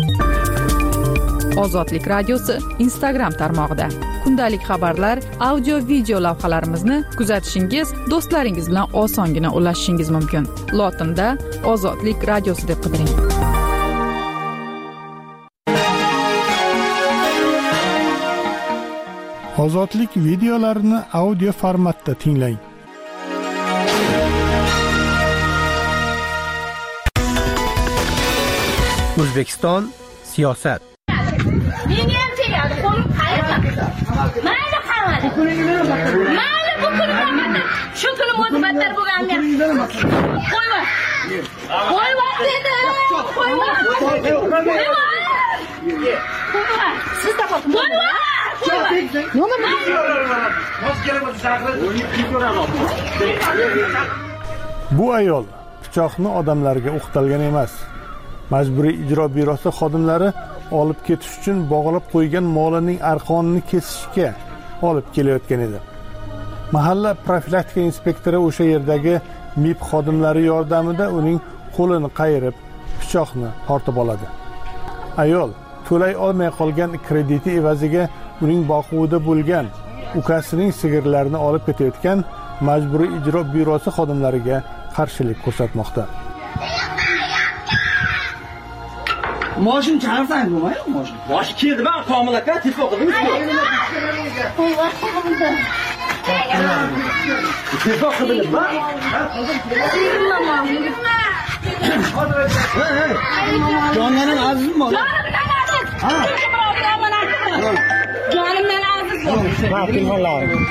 Ozodlik radiosi Instagram tarmog'ida kundalik xabarlar, audio video lavhalarimizni kuzatishingiz, do'stlaringiz bilan osongina ulashishingiz mumkin. Lotinda Ozodlik radiosi deb qidiring. Ozodlik videolarini audio formatda tinglang. O'zbekiston siyosat. Menga ham tegadi, qo'lim qayerda? Mayli qamadi. Mayli bu kun qamadi. Shu kunim o'zi battar bo'lganmi? Qo'yma. Qo'yma dedi. Qo'yma. Siz da qo'yma. Qo'yma. Bu ayol pichoqni odamlarga o'qtalgan emas. Majburiy ijro byurosi xodimlari olib ketish uchun bog'lab qo'ygan molining arqonini kesishga olib kelayotgan edi. Mahalla profilaktika inspektori o'sha yerdagi MIB xodimlari yordamida uning qo'lini qayirib, pichoqni tortib oladi. Ayol to'lay olmay qolgan krediti evaziga uning boquvida bo'lgan ukasining sigirlarini olib ketayotgan majburiy ijro byurosi xodimlariga qarshilik ko'rsatmoqda. Moshin chaqirsan bo'lmaydi, moshin. Mosh keldi, men Komil aka telefon qildim. Telefon qildim. Jonlarim azizmi? Ha. Jonimdan aziz. Ha, telefonlarim.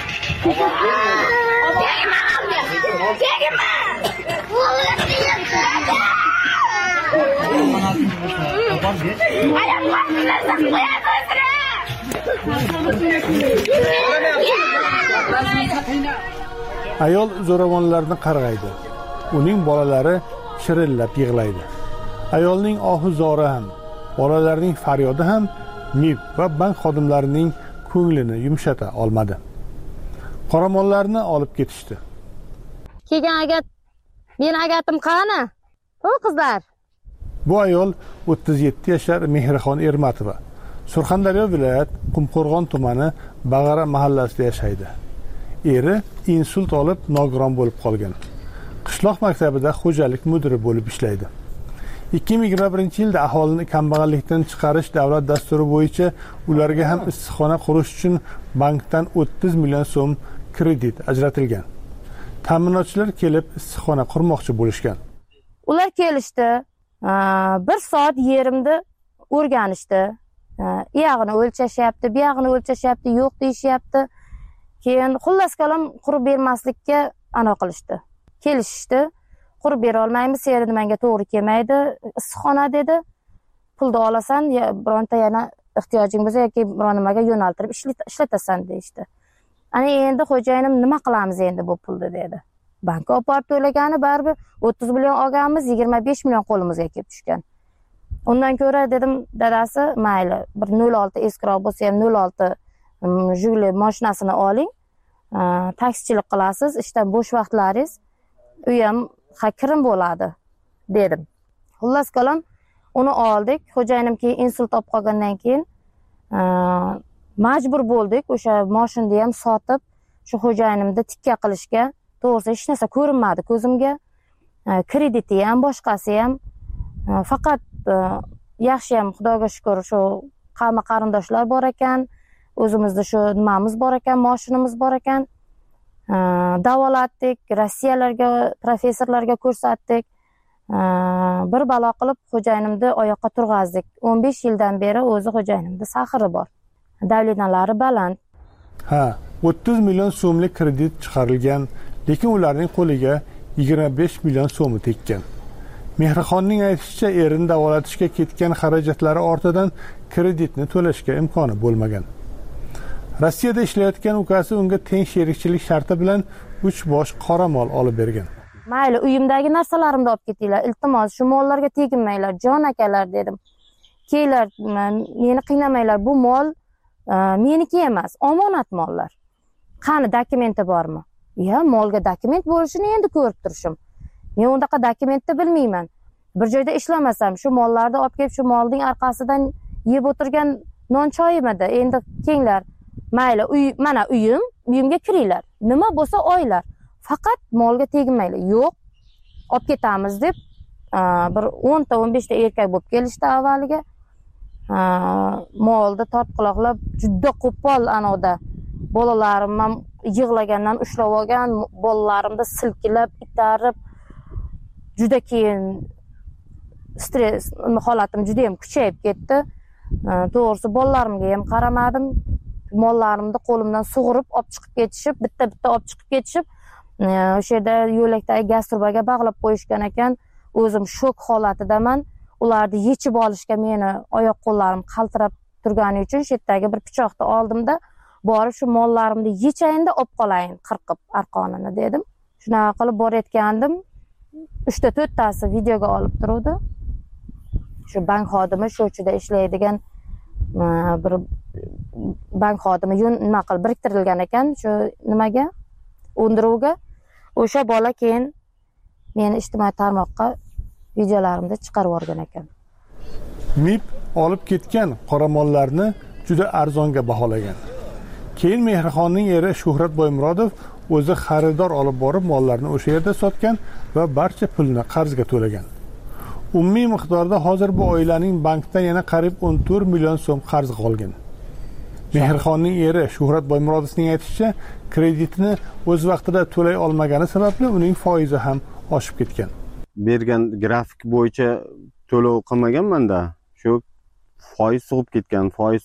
Ayol zo'ravonlarni qarg'aydi. Uning bolalari chirillab yig'laydi. Ayolning ohu-zori ham, bolalarning faryodi ham MIB va bank xodimlarining ko'nglini yumshata olmadi. Qoramollarni olib ketishdi. Kelgan agat, meni agatim qani? O qizlar. Bu ayol 37 yashar Mehrixon Ermatova. Surxondaryo viloyat Qumqo'rg'on tumani Bag'ara mahallasida yashaydi. Eri insult olib nogiron bo'lib qolgan. Qishloq maktabida xo'jalik mudiri bo'lib ishlaydi. 2021-yilda aholini kambag'allikdan chiqarish davlat dasturi bo'yicha ularga ham issiqxona qurish uchun bankdan 30 million so'm kredit ajratilgan. Ta'minotchilar kelib issiqxona qurmoqchi bo'lishgan. Ular kelishdi. 1 soat yerimni o'rganishdi. Iyog'ini o'lchashyapti, buyog'ini o'lchashyapti, yo'q deyishyapti. Keyin xullas kalom qurib bermaslikka ana qilishdi. Kelishishdi. Qurib bera olmaymiz, seri menga to'g'ri kelmaydi. Issiqxona dedi. Pulni olasan, bironta yana ehtiyojing bo'lsa yoki biron nimaga yo'naltirib ishlatasan deydi. Ana endi xo'jayinim nima qilamiz endi bu pulni dedi. Bankka olib borib to'lagani baribir 30 million olganmiz, 25 million qo'limizga kelib tushgan. Undan ko'ra dedim, dadasi, mayli, bir 06 eskrov bo'lsa ham 06 Jiguli mashinasini oling. Taksichilik qilasiz, ishdan bo'sh vaqtlaringiz u ham kirim bo'ladi dedim. Xullas kalom uni oldik. Xo'jayinim keyin insult olib qolgandan keyin majbur bo'ldik o'sha mashinani ham sotib, shu xo'jayinimni tikka qilishga. To'g'risi hech narsa ko'rinmadi ko'zimga. Krediti ham, boshqasi ham. Faqat yaxshi ham Xudoga shukr shu qavmi qarindoshlar bor ekan, o'zimizda shu nimamiz bor ekan, mashinamiz bor ekan. Davolatdik, Rossiyalarga, professorlarga ko'rsatdik. Bir balo qilib xo'jayinimni oyoqqa turg'azdik. 15 yildan beri o'zi xo'jayinimda sahri bor. Davlatnalari baland. Ha, 30 million so'mlik kredit chiqarilgan, lekin ularning qo'liga 25 million so'mi tekkan. Mehrixonning aytishicha, erini davolatishga ketgan xarajatlari ortidan kreditni to'lashga imkoni bo'lmagan. Rossiyada ishlayotgan ukasi unga teng sherikchilik sharti bilan 3 bosh qoramol olib bergan. Mayli, uyimdagi narsalarimni olib ketinglar. Iltimos, shu mollarga teginmanglar, jon akalar dedim. Kelinglar, meni qiynamanglar. Bu mol meniki emas, omonat mollar. Qani dokumenti bormi? Ya, molga dokument bo'lishini endi ko'rib turishim. Men undaqa dokumentni bilmayman. bir joyda ishlamasam, shu mollarni olib kelib, shu molning orqasidan yeb o'tirgan non choyimidi. Endi kenglar, mayli, mana uyimga kiringlar. Nima bo'lsa oylar. Faqat molga tegmanglar. Yo'q, olib ketamiz deb bir 10 ta 15 ta erkak bo'lib kelishdi avvaliga. Molda tortquloqlab juda qo'pol anoda. Bolalarim ham yig'lagandan ushlab olgan, bolalarimni silkilab, itarib juda keyin stress holatim juda ham kuchayib ketdi. To'g'risi bolalarimga ham qaramadim. Mollarimni qo'limdan sug'urib olib chiqib ketishib, bitta-bitta olib chiqib ketishib, o'sha yerda yo'lakdagi gaz turbaga bog'lab qo'yishgan ekan. O'zim shok holatidaman. Ularni yechib olishga meni oyoq qo'llarim qaltirab turgani uchun shu yerdagi bir pichoqni oldimda, borib shu mollarimni yechayinda olib qolayin qirqib arqonini dedim. Shunaqa qilib borayotgandim. 3 ta 4 tasi videoga olib turuvdi. Shu bank xodimi sho'chida ishlaydigan bir bank xodimi nima qilib biriktirilgan ekan shu nimaga, undiruvga. O'sha bola keyin meni ijtimoiy tarmoqqa videolarimda chiqarib yuborgan ekan. MIB olib ketgan qoramollarni juda arzonga baholagan. Keyin Mehrixonning eri Shuhrat Boymurodov o'zi xaridor olib borib mollarni o'sha yerda sotgan va barcha pulni qarzga to'lagan. Umumiy miqdorda hozir bu oilaning bankda yana qariyb 14 million so'm qarz qolgan. Mehrixonning eri Shuhrat Boymurodovning aytishicha, kreditni o'z vaqtida to'lay olmagani sababli uning foizi ham oshib ketgan. Bergan grafik bo'yicha to'lov qilmaganman-da, shu foiz sug'ib ketgan. Foiz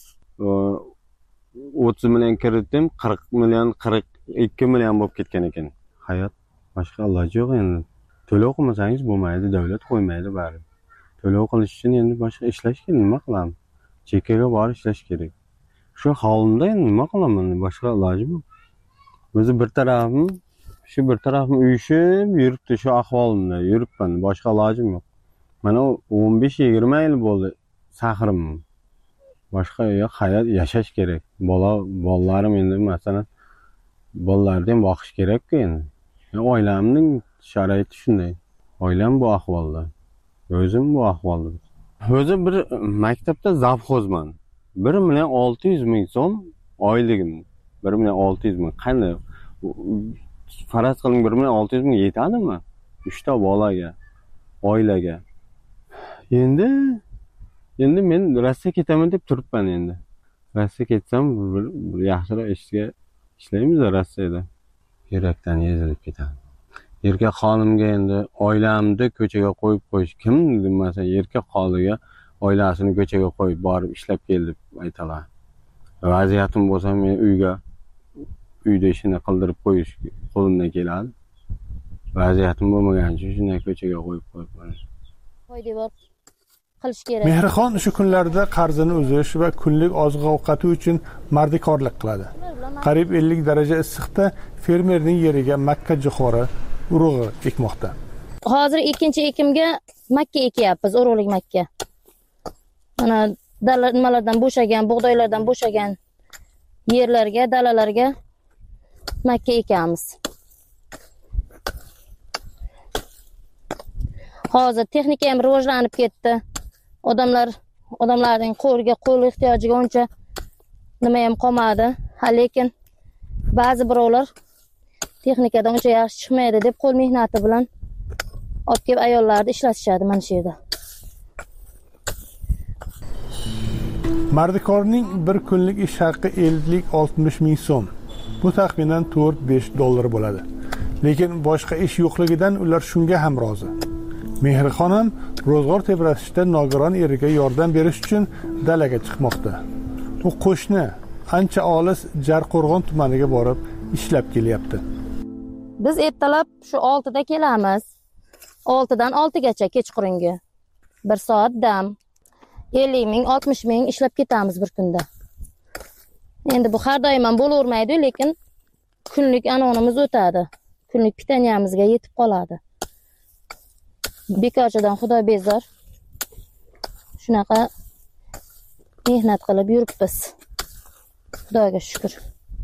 30 million kiritdim, 40 million, 42 million bo'lib ketgan ekan. Hayot boshqa iloji yo'q endi. To'lov qilmasangiz bo'lmaydi, davlat qo'ymaydi bari. To'lov qilish uchun endi boshqa ishlash kerak, nima qilamiz? Chekkaga borib ishlash kerak. Shu holimda endi nima qilaman? Boshqa iloji yo'q. O'zi bir tarafim uyushib yuribdi, shu ahvolimda yuribman. Boshqa ilojim yo'q. Mana 15-20 yil bo'ldi sahrim. Boshqa yo'q, hayot yashash kerak. Bolalarim endi masalan bolalarni ham boqish kerak-ku endi. Oilamning sharoiti shunday. Oilam bu ahvolda. O'zim bu ahvolda. O'zi bir maktabda zavxozman. 1 million 600 ming so'm oyligim. 1 million 600 ming. Qanday? Faraz qiling 1 million 600 ming yetadimi? 3 ta bolaga, oilaga. Endi men Rossiyaga ketaman deb turibman endi. Rossiyaga ketsam bir yaxshiroq ishga ishlaymiz Rossiyada. Yurakdan ezilib ketadi. Erkak xonimga endi oilamni ko'chaga qo'yib qo'yish kim masalan erkak xoliga oilasini ko'chaga qo'yib borib ishlab kel deb aytalar. Vaziyatim bo'lsa men uyda ishini qildirib qo'yish qo'limdan keladi. Vaziyatim bo'lmagani uchun shunday ko'chaga qo'yib qo'yibman. Foydavor qilish kerak. Mehrixon shu kunlarda qarzini uzish va kunlik oziq-ovqati uchun mardikorlik qiladi. Qariyb 50 daraja issiqda fermerning yeriga makka jo'xori urug'i ekmoqda. Hozir ikkinchi ekimga makka ekyapmiz, urug'lik makka. Mana nimalardan bo'shagan, bug'doylardan bo'shagan yerlarga, dalalarga makka ekamiz. Hozir texnika ham rivojlanib ketdi. Odamlarning qo'l ehtiyojiga uncha nima ham qolmadi. Lekin ba'zi birovlar texnikadan uncha yaxshi chiqmaydi deb qo'l mehnati bilan olib kelib ayollarni ishlatishadi mana shu yerda. Mardikorning bir kunlik ish haqi 50-60 ming so'm. Bu taxminan 4-5 dollar bo'ladi. Lekin boshqa ish yo'qligidan ular shunga ham rozi. Mehrixon ham ro'zg'or tebratishda nogiron eriga yordam berish uchun dalaga chiqmoqda. U qo'shni ancha olis Jarqo'rg'on tumaniga borib ishlab kelyapti. Biz ertalab shu 6 da kelamiz. 6 dan 6 gacha kechqurungi. 1 soat dam. 50 ming, 60 ming ishlab ketamiz bir kunda. Endi bu har doim ham bo'lavermaydi, lekin kunlik anonimiz o'tadi. Kunlik pitaniyamizga yetib qoladi. Bekorchidan xudo bezor. Shunaqa mehnat qilib yuribmiz. Xudoga shukr.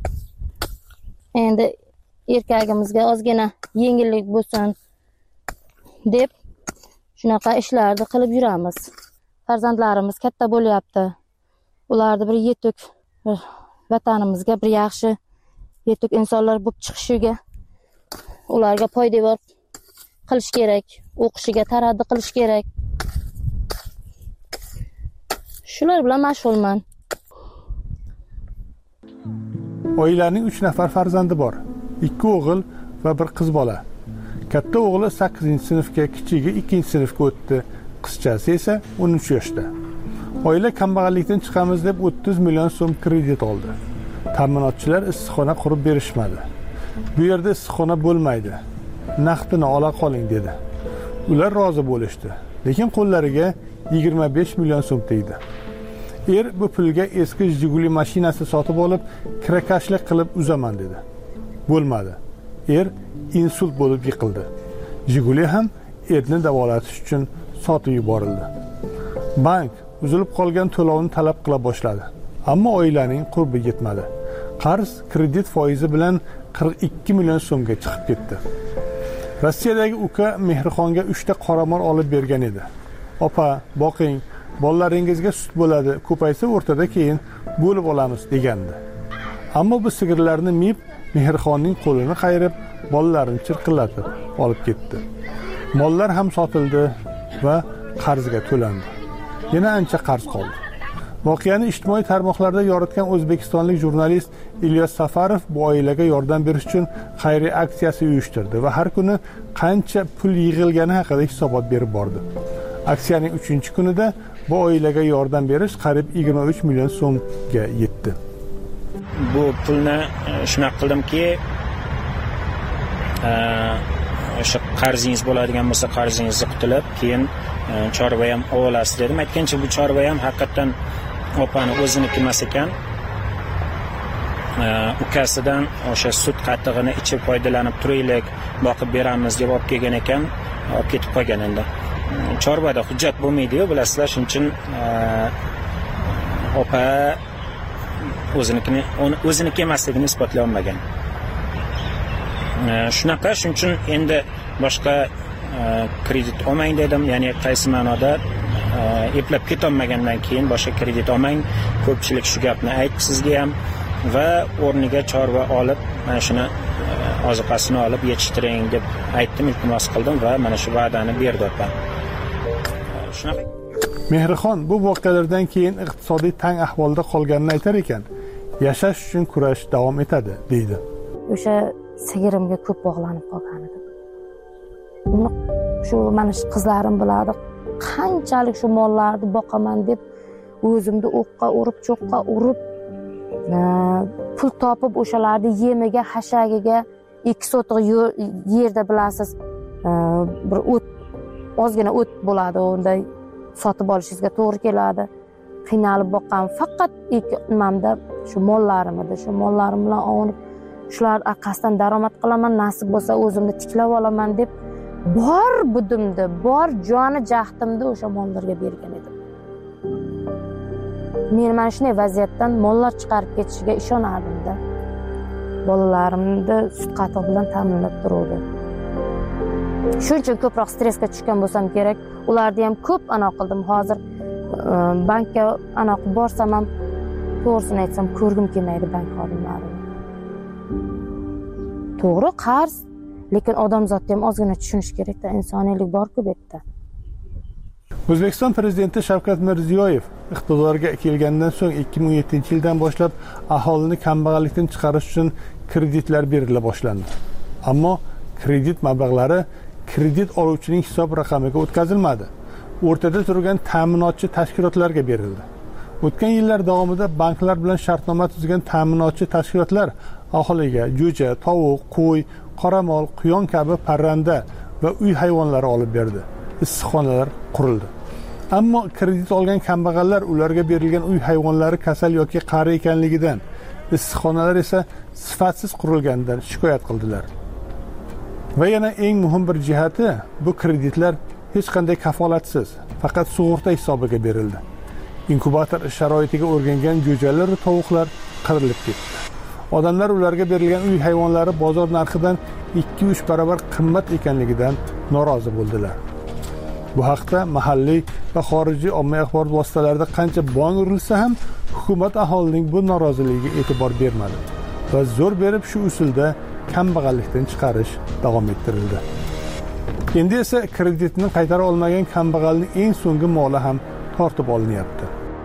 Endi erkagimizga ozgina yengillik bo'lsin deb shunaqa ishlarni qilib yuramiz. Farzandlarimiz katta bo'lyapti. Ularni bir yetuk vatanimizga bir yaxshi yetuk insonlar bo'lib chiqishiga ularga poydevor qilish kerak, o'qishiga taraddi qilish kerak. Shular bilan mashg'ulman. Oilaning 3 nafar farzandi bor. 2 o'g'il va 1 qiz bola. Katta o'g'li 8-sinfga, kichigi 2-sinfga o'tdi. Qizchasi esa 13 yoshda. Oila kambag'allikdan chiqamiz deb 30 million so'm kredit oldi. Ta'minotchilar issiqxona qurib berishmadi. Bu yerda issiqxona bo'lmaydi. Naqdini ola qoling dedi. Ular rozi bo'lishdi, lekin qo'llariga 25 million so'm tegdi. Bu pulga eski Jiguli mashinasi sotib olib, kirakashlik qilib uzaman dedi. Bo'lmadi. Insult bo'lib yiqildi. Jiguli ham erni davolatish uchun sotib yuborildi. Bank uzilib qolgan to'lovni talab qila boshladi. Ammo oilaning qurbi yetmadi. Qarz kredit foizi bilan 42 million so'mga chiqib ketdi. Rossiyadagi uka Mehrixonga 3 ta qoramol olib bergan edi. Opa, boqing, bolalaringizga sut bo'ladi, ko'paysa o'rtada keyin bo'lib olamiz degandi. Ammo bu sigirlarni mib Mehrixonning qo'lini qayirib, bolalarini chirqillatib olib ketdi. Mollar ham sotildi va qarzga to'landi. Yana ancha qarz qoldi. Voqeani ijtimoiy tarmoqlarda yoritgan o'zbekistonlik jurnalist Ilyos Safarov bu oilaga yordam berish uchun xayriya aksiyasi uyushtirdi va har kuni qancha pul yig'ilgani haqida hisobot berib bordi. Aksiyaning 3-kunida bu oilaga yordam berish qariyb 23 million so'mga yetdi. Bu pulni shunaqa qildimki, o'sha qarzingiz bo'ladigan bo'lsa qarzingizni qutulib, keyin chorva ham olasiz dedim. Aytgancha bu chorva ham haqiqatan opani o'ziniki emas ekan. Ukasidan o'sha sut qatig'ini ichib foydalanib turaylik, boqib beramiz deb olib kelgan ekan, olib ketib qolgan endi. Chorvada hujjat bo'lmaydi-ku, bilasizlar, shuning uchun opa o'ziniki emasligini isbotlay olmagan. Shunaqa, shuning uchun endi boshqa kredit olmang dedim, ya'ni qaysi ma'noda eplab ketolmagandan keyin boshqa kredit olmang, ko'pchilik shu gapni aytdi sizga ham va o'rniga chorva olib, mana shuni oziqasini olib yetishtiring deb aytdim, iltimos qildim va mana shu va'dani berdi opa. Shunaqa. Mehrixon bu voqealardan keyin iqtisodiy tang ahvolda qolganini aytar ekan, yashash uchun kurash davom etadi deydi. O'sha sigirimga ko'p bog'lanib qolgan edim. Uni shu mana shu qizlarim biladi, qanchalik shu mollarni boqaman deb o'zimni o'qqa urib, cho'qqa urib, pul topib o'shalarni yemiga, hashagiga 2 sotiq yerda bilasiz, bir o't, ozgina o't bo'ladi, unda sotib olishingizga to'g'ri keladi. Qiynalib boqqan, faqat nimamda shu mollarim edi. Shu mollarim bilan ovunib, shular orqasidan daromad qilaman, nasib bo'lsa o'zimni tiklab olaman deb bor budimni, bor joni jahdimni o'sha mollarga bergan edim. Men mana shunday vaziyatdan mollar chiqarib ketishiga ishonardim-da. Bolalarimni sut qatiq bilan ta'minlab turuvdim. Shuning uchun ko'proq stressga tushgan bo'lsam kerak. Ularni ham ko'p anaqa qildim. Hozir bankka anaqa borsam ham to'g'risini aytsam ko'rgim kelmaydi bank xodimlarini. To'g'ri, qarz, lekin odamzodni ham ozgina tushunish kerak-da, insoniylik bor-ku bu yerda. O'zbekiston prezidenti Shavkat Mirziyoyev iqtidorga kelgandan so'ng 2017-yildan boshlab aholini kambag'allikdan chiqarish uchun kreditlar berila boshlandi. Ammo kredit mablag'lari kredit oluvchining hisob raqamiga o'tkazilmadi. O'rtada turgan ta'minotchi tashkilotlarga berildi. O'tgan yillar davomida banklar bilan shartnoma tuzgan ta'minotchi tashkilotlar aholiga jo'ja, tovuq, qo'y, qoramol, quyon kabi parranda va uy hayvonlari olib berdi. Issiqxonalar qurildi. Ammo kredit olgan kambag'allar ularga berilgan uy hayvonlari kasal yoki qari ekanligidan, issiqxonalar esa sifatsiz qurilganidan shikoyat qildilar. Va yana eng muhim bir jihati, bu kreditlar hech qanday kafolatsiz, faqat sug'urta hisobiga berildi. Inkubator sharoitiga o'rgangan jo'jalar va tovuqlar qirilib ketdi. Odamlar ularga berilgan uy hayvonlari bozor narxidan 2-3 barobar qimmat ekanligidan norozi bo'ldilar. Bu haqda mahalliy va xorijiy ommaviy axborot vositalarida qancha bong urilsa ham hukumat aholining bu noroziligiga e'tibor bermadi va zo'r berib shu usulda kambag'allikdan chiqarish davom ettirildi. Endi esa kreditni qaytara olmagan kambag'alning eng so'nggi moli ham tortib olinyapti.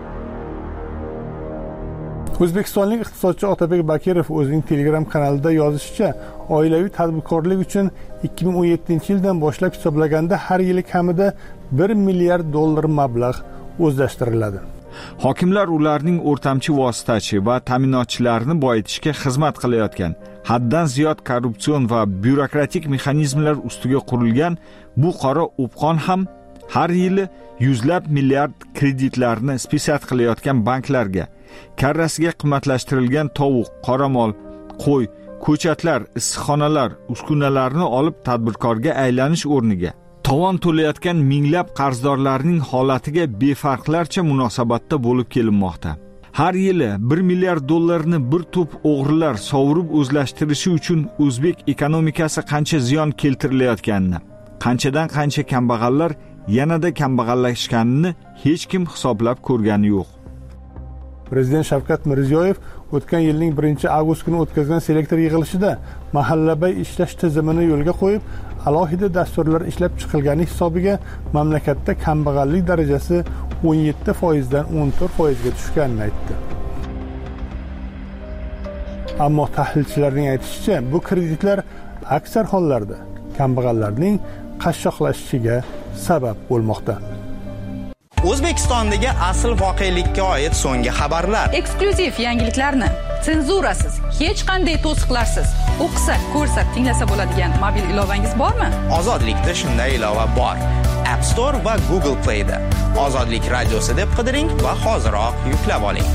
O'zbekistonlik iqtisodchi Otabek Bakirov o'zining Telegram kanalida yozishicha, oilaviy tadbirkorlik uchun 2017-yildan boshlab hisoblaganda har yili kamida $1 milliard mablag' o'zlashtiriladi. Hokimlar ularning o'rtamchi vositachi va ta'minotchilarni boyitishga xizmat qilayotgan, haddan ziyod korrupsion va byurokratik mexanizmlar ustiga qurilgan bu qora o'pqon ham har yili yuzlab milliard kreditlarni spesat qilayotgan banklarga, karrasiga qimmatlashtirilgan tovuq, qoramol, qo'y, ko'chatlar, issiqxonalar, uskunalarni olib tadbirkorga aylanish o'rniga tovon to'layotgan minglab qarzdorlarning holatiga befarqlarcha munosabatda bo'lib kelinmoqda. Har yili $1 milliard bir to'p o'g'rilar sovurib o'zlashtirishi uchun o'zbek ekonomikasi qancha ziyon keltirilayotganini, qanchadan qancha kambag'allar yanada kambag'allashganini hech kim hisoblab ko'rgani yo'q. Prezident Shavkat Mirziyoyev o'tgan yilning 1-avgust kuni o'tkazgan selektor yig'ilishida mahallabay ishlash tizimini yo'lga qo'yib, alohida dasturlar ishlab chiqilgani hisobiga mamlakatda kambag'allik darajasi 17% dan 14% ga tushganini aytdi. Ammo tahlilchilarning aytishicha, bu kreditlar aksar hollarda kambag'allarning qashshoqlashishiga sabab bo'lmoqda. O'zbekistondagi asl voqelikka oid so'nggi xabarlar, eksklyuziv yangiliklarni senzurasiz, hech qanday to'siqlarsiz o'qisa, ko'rsa, tinglasa bo'ladigan mobil ilovangiz bormi? Ozodlikda shunday ilova bor. App Store va Google Play da. Ozodlik radiosi deb qidiring va hoziroq yuklab oling.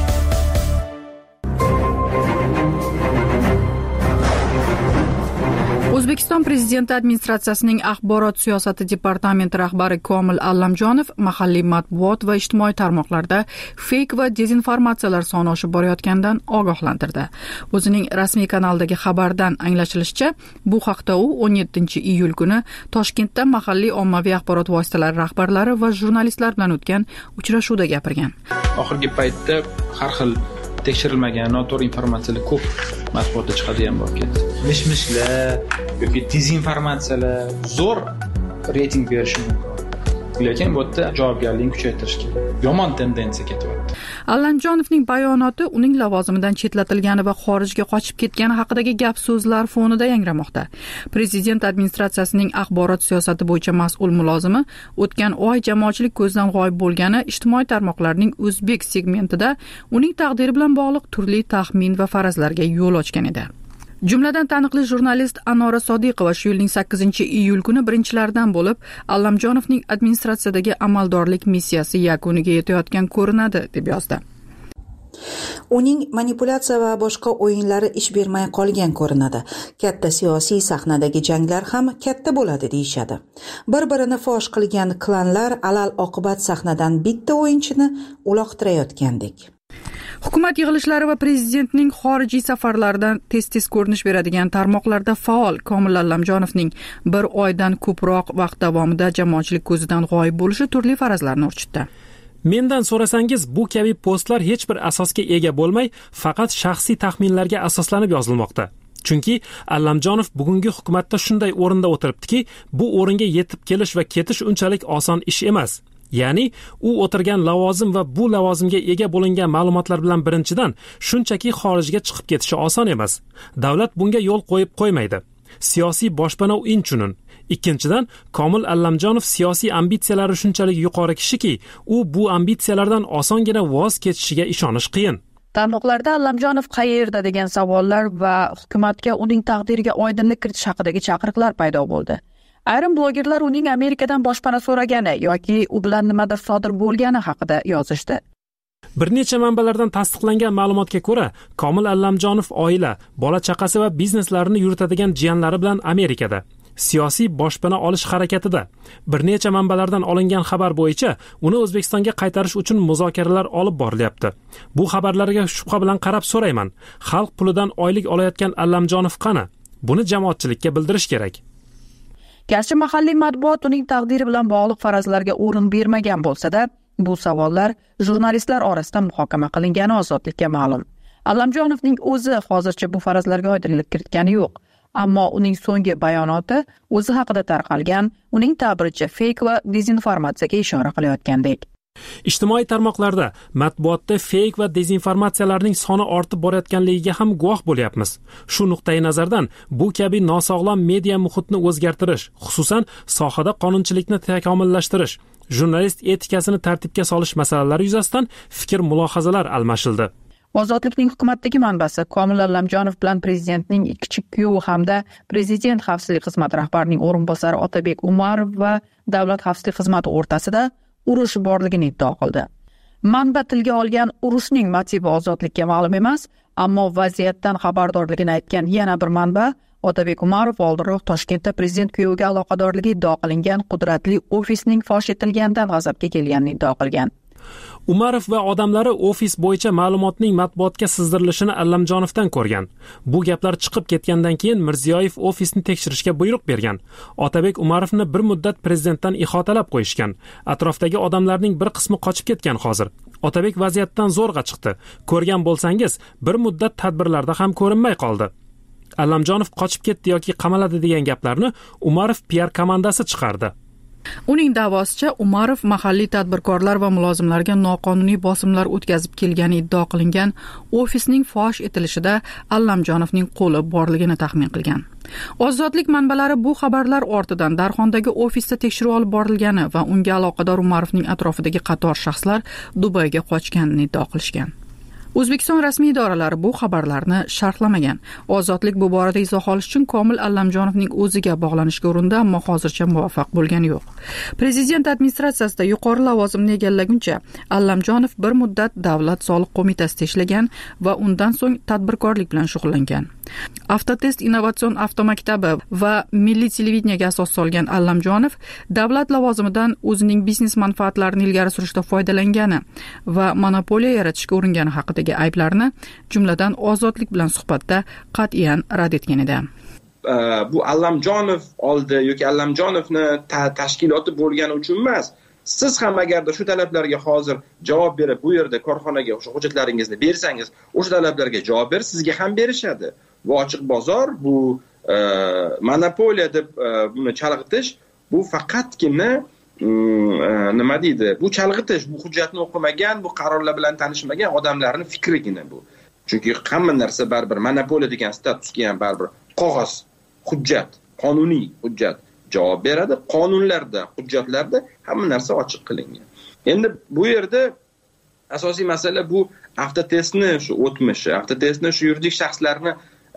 O'zbekiston Prezidenti administratsiyasining axborot siyosati departamenti rahbari Komil Allamjonov mahalliy matbuot va ijtimoiy tarmoqlarda fake va dezinformatsiyalar soni oshib borayotganidan ogohlantirdi. O'zining rasmiy kanalidagi xabardan anglashilishicha, bu haqda u 17-iyul kuni Toshkentda mahalliy ommaviy axborot vositalari rahbarlari va jurnalistlar bilan o'tgan uchrashuvda gapirgan. Oxirgi paytda har xil tekshirilmagan noto'g'ri informatsiyalar ko'p matbuotda chiqadigan bo'lib ketdi. Mish-mishlar yoki dezinformatsiyalar zo'r reyting berishi mumkin. Lekin bu yerda javobgarlikni kuchaytirish kerak. Yomon tendensiya ketyapti. Allamjonovning bayonoti uning lavozimidan chetlatilgani va xorijga qochib ketgani haqidagi gap-so'zlar fonida yangramoqda. Prezident administratsiyasining axborot siyosati bo'yicha mas'ul mulozimi o'tgan oy jamoatchilik ko'zdan g'oyib bo'lgani ijtimoiy tarmoqlarning o'zbek segmentida uning taqdiri bilan bog'liq turli taxmin va farazlarga yo'l ochgan edi. Jumladan taniqli jurnalist Anora Sodiqova shu yilning 8-iyul kuni birinchilardan bo'lib Allamjonovning administratsiyadagi amaldorlik missiyasi yakuniga yetayotgan ko'rinadi deb yozdi. Uning manipulyatsiya va boshqa o'yinlari ish bermay qolgan ko'rinadi. Katta siyosiy sahnadagi janglar ham katta bo'ladi deyshadi. Bir-birini fosh qilgan klanlar alal oqibat sahnadan bitta o'yinchini uloqtirayotgandek. Hukumat yig'ilishlari va prezidentning xorijiy safarlaridan tez-tez ko'rinish beradigan tarmoqlarda faol Komil Allamjonovning bir oydan ko'proq vaqt davomida jamoatchilik ko'zidan g'oyib bo'lishi turli farazlarni urchitdi. Mendan so'rasangiz, bu kabi postlar hech bir asosga ega bo'lmay, faqat shaxsiy taxminlarga asoslanib yozilmoqda. Chunki Allamjonov bugungi hukumatda shunday o'rinda o'tiribdiki, bu o'ringa yetib kelish va ketish unchalik oson ish emas. Ya'ni u o'tirgan lavozim va bu lavozimga ega bo'lingan ma'lumotlar bilan birinchidan shunchaki xorijga chiqib ketishi oson emas. Davlat bunga yo'l qo'yib qo'ymaydi. Siyosiy boshpana inchunun. Ikkinchidan, Komil Allamjonov siyosiy ambitsiyalari shunchalik yuqori kishiki, u bu ambitsiyalardan osongina voz kechishiga ishonish qiyin. Tarmoqlarda Allamjonov qayerda degan savollar va hukumatga uning taqdiriga oydinlik kiritish haqidagi chaqiriqlar paydo bo'ldi. Ayrim blogerlar uning Amerikadan boshpana so'ragani yoki u bilan nimadir sodir bo'lgani haqida yozishdi. Bir necha manbalardan tasdiqlangan ma'lumotga ko'ra, Komil Allamjonov oila, bola chaqasi va bizneslarini yuritadigan jiyanlari bilan Amerikada siyosiy boshpana olish harakatida. Bir necha manbalardan olingan xabar bo'yicha uni O'zbekistonga qaytarish uchun muzokaralar olib borilyapti. Bu xabarlarga shubha bilan qarab so'rayman. Xalq pulidan oylik olayotgan Allamjonov qani? Buni jamoatchilikka bildirish kerak. garchi mahalliy matbuot uning taqdiri bilan bog'liq farazlarga o'rin bermagan bo'lsa-da, bu savollar jurnalistlar orasida muhokama qilingani ozodlikka ma'lum. Allamjonovning o'zi hozircha bu farazlarga oydinlik kiritgani yo'q. Ammo uning so'nggi bayonoti o'zi haqida tarqalgan, uning ta'biricha fake va dezinformatsiyaga ishora qilayotgandek. Ijtimoiy tarmoqlarda matbuotda fake va dezinformatsiyalarning soni ortib borayotganligiga ham guvoh bo'lyapmiz. Shu nuqtai nazardan bu kabi nosog'lom media muhitni o'zgartirish, xususan sohada qonunchilikni takomillashtirish, jurnalist etikasini tartibga solish masalalari yuzasidan fikr-mulohazalar almashildi. Ozodlikning hukumatdagi manbasi Komil Allamjonov bilan prezidentning kichik kuyovi hamda prezident xavfsizlik xizmati rahbarining o'rinbosari Otabek Umarov va davlat xavfsizlik xizmati o'rtasida urush borligini iddao qildi. Manba tilga olgan urushning motivi ozodlikka ma'lum emas, ammo vaziyatdan xabardorligini aytgan yana bir manba Otabek Umarov oldinroq Toshkentda prezident kuyoviga aloqadorligi iddao qilingan qudratli ofisning fosh etilganidan g'azabga kelganini iddao qilgan. Umarov va odamlari ofis bo'yicha ma'lumotning matbuotga sizdirilishini Allamjonovdan ko'rgan. Bu gaplar chiqib ketgandan keyin Mirziyoyev ofisni tekshirishga buyruq bergan. Otabek Umarovni bir muddat prezidentdan ihotalab qo'yishgan. Atrofdagi odamlarning bir qismi qochib ketgan hozir. Otabek vaziyatdan zo'rg'a chiqdi. Ko'rgan bo'lsangiz, bir muddat tadbirlarda ham ko'rinmay qoldi. Allamjonov qochib ketdi yoki qamaladi degan gaplarni Umarov PR komandasi chiqardi. Uning da'vosicha Umarov mahalliy tadbirkorlar va mulozimlarga noqonuniy bosimlar o'tkazib kelgani iddao qilingan ofisning fosh etilishida Allamjonovning qo'li borligini taxmin qilgan. Ozodlik manbalari bu xabarlar ortidan Darxondagi ofisda tekshiruv olib borilgani va unga aloqador Umarovning atrofidagi qator shaxslar Dubayga qochganini iddao qilishgan. O'zbekiston rasmiy idoralari bu xabarlarni sharhlamagan. Ozodlik bu borada izoh olish uchun Komil Allamjonovning o'ziga bog'lanishga urindi, ammo hozircha muvaffaq bo'lgani yo'q. Prezident administratsiyasida yuqori lavozimni egallaguncha Allamjonov bir muddat Davlat soliq qo'mitasida ishlagan va undan so'ng tadbirkorlik bilan shug'ullangan. Avtotest innovatsion avtomaktabi va milliy televideniyaga asos solgan Allamjonov davlat lavozimidan o'zining biznes manfaatlarini ilgari surishda foydalangani va monopoliya yaratishga uringani haqidagi ayblarni, jumladan Ozodlik bilan suhbatda qat'iyan rad etgan edi. Bu Allamjonov oldi yoki Allamjonovni tashkiloti bo'lgani uchun emas. Siz ham agarda shu talablarga hozir javob berib, bu yerda korxonaga o'sha hujjatlaringizni bersangiz, o'sha talablarga javob berib, sizga ham berishadi. Bu ochiq bozor, bu monopoliya deb buni chalg'itish, bu faqatgina nima deydi? Bu chalg'itish, bu hujjatni o'qimagan, bu qarorlar bilan tanishmagan odamlarning fikrigina bu. Chunki hamma narsa baribir monopoliya degan statusga ham baribir qog'oz, hujjat, qonuniy hujjat javob beradi. Qonunlarda, hujjatlarda hamma narsa ochiq qilingan. Endi bu yerda asosiy masala bu avtotestni shu o'tmishi, avtotestni shu yuridik shaxslarni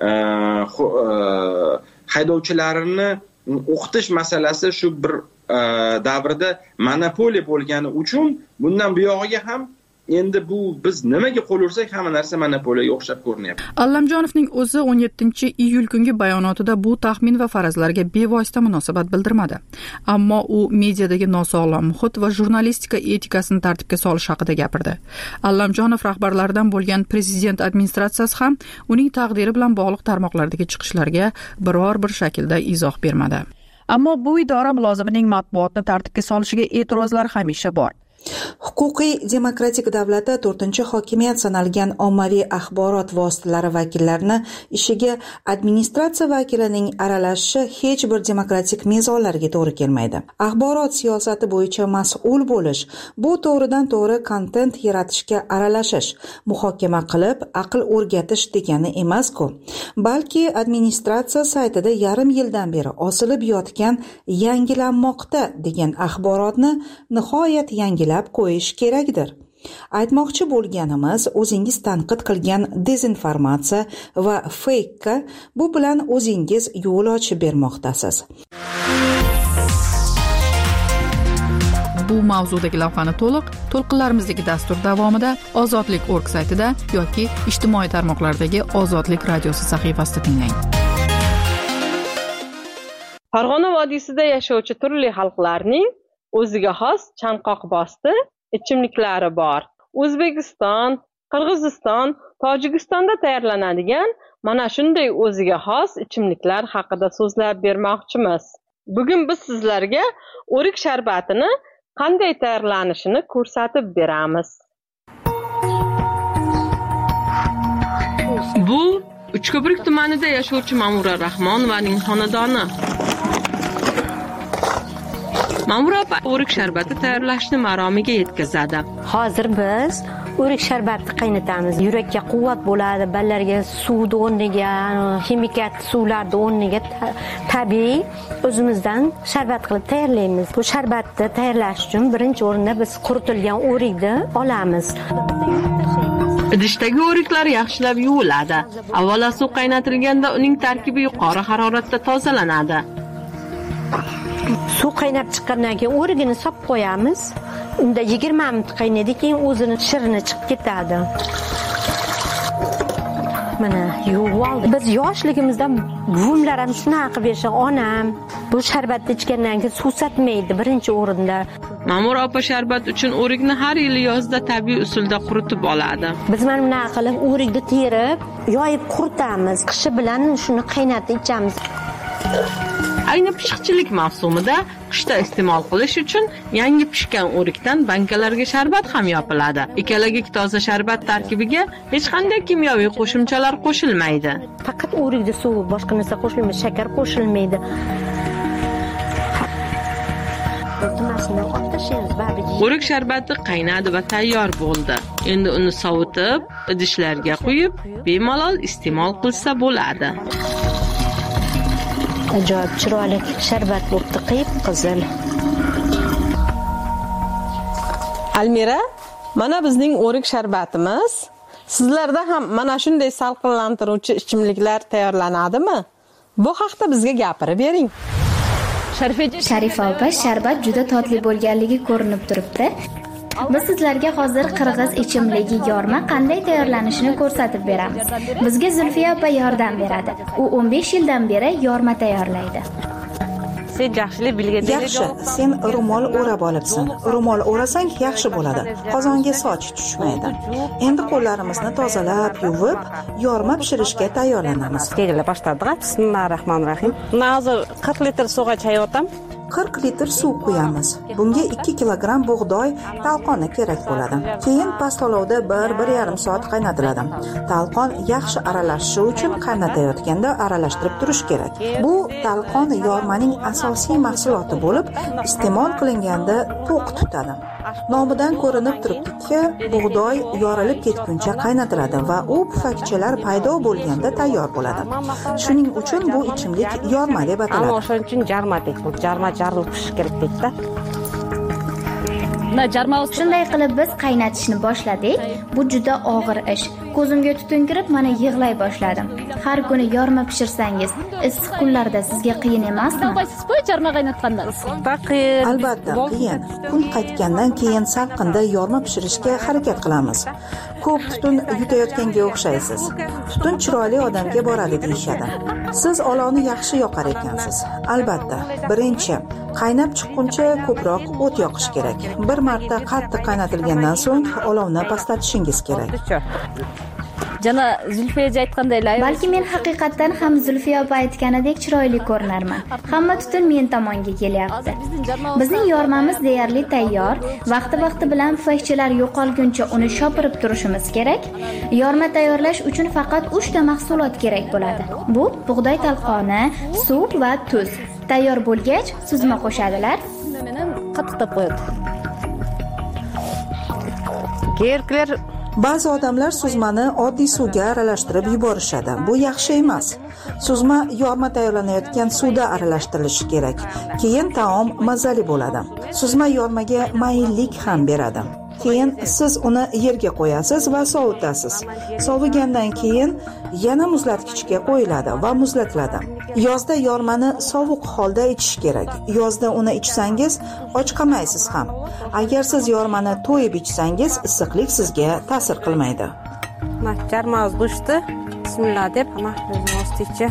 haydovchilarini o'qitish masalasi shu bir davrda monopoliya bo'lgani uchun bundan buyog'iga ham endi bu biz nimaga qo'l ursak hamma narsa monopoliyaga o'xshab ko'rinyapti. Allamjonovning o'zi 17-iyul kungi bayonotida bu taxmin va farazlarga bevosita munosabat bildirmadi. Ammo u mediadagi nosog'lom muhit va jurnalistika etikasini tartibga solish haqida gapirdi. Allamjonov rahbarlaridan bo'lgan prezident administratsiyasi ham uning taqdiri bilan bog'liq tarmoqlardagi chiqishlarga biror bir shaklda izoh bermadi. Ammo bu idora mulozimining matbuotni tartibga solishiga e'tirozlar hamisha bor. Huquqiy demokratik davlatda 4-hokimiyat sanalgan ommaviy axborot vositalari vakillarini ishiga administratsiya vakilining aralashishi hech bir demokratik mezonlarga to'g'ri kelmaydi. Axborot siyosati bo'yicha mas'ul bo'lish bu to'g'ridan to'g'ri kontent yaratishga aralashish, muhokama qilib aql o'rgatish degani emas-ku. Balki administratsiya saytida yarim yildan beri osilib yotgan yangilanmoqda degan axborotni nihoyat yangilab qo'yish kerakdir. Aytmoqchi bo'lganimiz, o'zingiz tanqid qilgan dezinformatsiya va fake'ga bu bilan o'zingiz yo'l ochib bermoqdasiz. Bu mavzudagi lavhani to'lqinlarimizdagi dastur davomida Ozodlik.org saytida yoki ijtimoiy tarmoqlardagi Ozodlik radiosi sahifasida tinglang. Farg'ona vodiysida yashovchi turli xalqlarning o'ziga xos chanqoqbosti ichimliklari bor. O'zbekiston, Qirg'iziston, Tojikistonda tayyorlanadigan mana shunday o'ziga xos ichimliklar haqida so'zlab bermoqchimiz. Bugun biz sizlarga o'rik sharbatini qanday tayyorlanishini ko'rsatib beramiz. Bu Uchko'prik tumanida yashovchi Ma'mura Rahmonovaning xonadoni. Ma'mura opa o'rik sharbati tayyorlashni maromiga yetkazadi. Hozir biz o'rik sharbatni qaynatamiz. Yurakka quvvat bo'ladi, ballarga suvni o'rniga, ximikat suvlarni o'rniga tabiiy o'zimizdan sharbat qilib tayyorlaymiz. Bu sharbatni tayyorlash uchun birinchi o'rinda biz quritilgan o'rikni olamiz. Idishdagi o'riklar yaxshilab yuviladi. Avvalo suv qaynatilganda uning tarkibi yuqori haroratda tozalanadi. Suv qaynab chiqqandan keyin o'rigini solib qo'yamiz. Unda 20 minut qaynaydi, keyin o'zini shirini chiqib ketadi. Mana yuvib oldik. Biz yoshligimizda buvimlar ham shunaqa qilib yashagan, onam bu sharbatni ichgandan keyin suv satmaydi birinchi o'rinda. Ma'mura opa sharbat uchun o'rikni har yili yozda tabiiy usulda quritib oladi. Biz mana bunaqa qilib o'rikni terib, yoyib quritamiz. Qishi bilan shuni qaynatib ichamiz. Ayni pishiqchilik mavsumida qishda iste'mol qilish uchun yangi pishgan o'rikdan bankalarga sharbat ham yopiladi. Ekologik toza sharbat tarkibiga hech qanday kimyoviy qo'shimchalar qo'shilmaydi. Faqat o'rikda suv, boshqa narsa qo'shilmaydi, shakar qo'shilmaydi. O'rik sharbati qaynadi va tayyor bo'ldi. Endi uni sovutib, idishlarga quyib, bemalol iste'mol qilsa bo'ladi. Ajoyib chiroyli sharbat bo'libdi, qiyib-qizil. Almira, mana bizning o'rik sharbatimiz. Sizlarda ham mana shunday salqinlantiruvchi ichimliklar tayyorlanadimi? Bu haqda bizga gapirib bering. Sharifa opa, sharbat juda totli bo'lganligi ko'rinib turibdi. Biz sizlarga hozir qirg'iz ichimligi yorma qanday tayyorlanishini ko'rsatib beramiz. Bizga Zulfiya opa yordam beradi. U 15 yildan beri yorma tayyorlaydi. Yaxshi, sen ro'mol o'rab olibsan. Ro'mol o'rasang yaxshi bo'ladi. Qozonga soch tushmaydi. Endi qo'llarimizni tozalab, yuvib, yorma pishirishga tayyorlanamiz. Bismillahirrohmanirrohim. Hozir 40 litr suvga chayotam. 40 litr suv quyamiz. Bunga 2 kilogramm bug'doy talqoni kerak bo'ladi. Keyin past olovda 1-1,5 soat qaynatiladi. Talqon yaxshi aralashishi uchun qaynatayotganda aralashtirib turish kerak. Bu talqon yormaning asosiy mahsuloti bo'lib, iste'mol qilinganda to'q tutadi. Nomidan ko'rinib turibdiki, bug'doy yorilib ketguncha qaynatiladi va u pufakchalar paydo bo'lganda tayyor bo'ladi. Shuning uchun bu ichimlik yorma deb ataladi. Ammo o'shaning uchun jarma deb, jarma pish kerak deydi. Shunday qilib biz qaynatishni boshladik. Bu juda og'ir ish. Ko'zimga tutun kirib, mana yig'lay boshladim. Har kuni yorma pishirsangiz, issiq kunlarda sizga qiyin emasmi? Jarma qaynatganda Albatta, qiyin. Kun qaytgandan keyin salqinda yorma pishirishga harakat qilamiz. Ko'p tutun yutayotganga o'xshaysiz. Tutun chiroyli odamga boradi deyshadi. Siz olovni yaxshi yoqar ekansiz. Albatta, birinchi qaynab chiqquncha ko'proq o't yoqish kerak. Bir marta qattiq qaynatilgandan so'ng olovni pastlatishingiz kerak. Jana Zulfiya aytganday, balki men haqiqatdan ham Zulfiya opa aytganidek chiroyli ko'rinarman. Hamma tutun men tomonga kelyapti. Bizning yormamiz deyarli tayyor. Vaqti bilan pufakchalar yo'qolguncha uni shopirib turishimiz kerak. Yorma tayyorlash uchun faqat 3 ta mahsulot kerak bo'ladi. Bu bug'doy talqoni, suv va tuz. Tayyor bo'lgach, suzma qo'shadilar. Qattiqlab qo'yadi. Keraklar. Ba'zi odamlar suzmani oddiy suvga aralashtirib yuborishadi. Bu yaxshi emas. Suzma yorma tayyorlanayotgan suvda aralashtirilishi kerak. Keyin taom mazali bo'ladi. Suzma yormaga mayinlik ham beradi. Keyin siz uni yerga qo'yasiz va sovutasiz. Sovigandan keyin yana muzlatgichga qo'yiladi va muzlatiladi. Yozda yormani sovuq holda ichish kerak. Yozda uni ichsangiz och qolmaysiz ham. Agar siz yormani to'yib ichsangiz, issiqlik sizga ta'sir qilmaydi. Jarmoz go'shti. Bismillah deb ana osticha.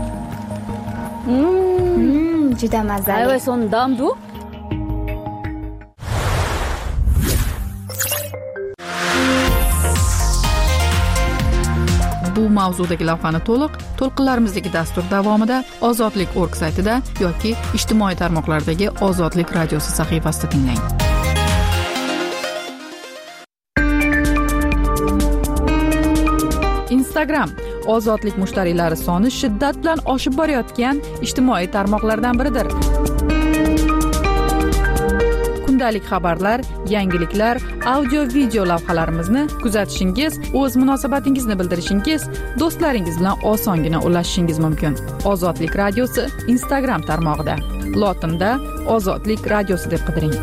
Juda mazali. Ayva son damdu. bu mavzudagi lavhani to'lqinlarimizdagi dastur davomida ozodlik.org saytida yoki ijtimoiy tarmoqlardagi Ozodlik radiosi sahifasida tinglang. Instagram ozodlik mushtariylari soni shiddat bilan oshib borayotgan ijtimoiy tarmoqlardan biridir. Kundalik xabarlar, yangiliklar, audio-video lavhalarimizni kuzatishingiz, o'z munosabatingizni bildirishingiz, do'stlaringiz bilan osongina ulashishingiz mumkin. Ozodlik radiosi Instagram tarmog'ida. Lotinda Ozodlik radiosi deb qidiring.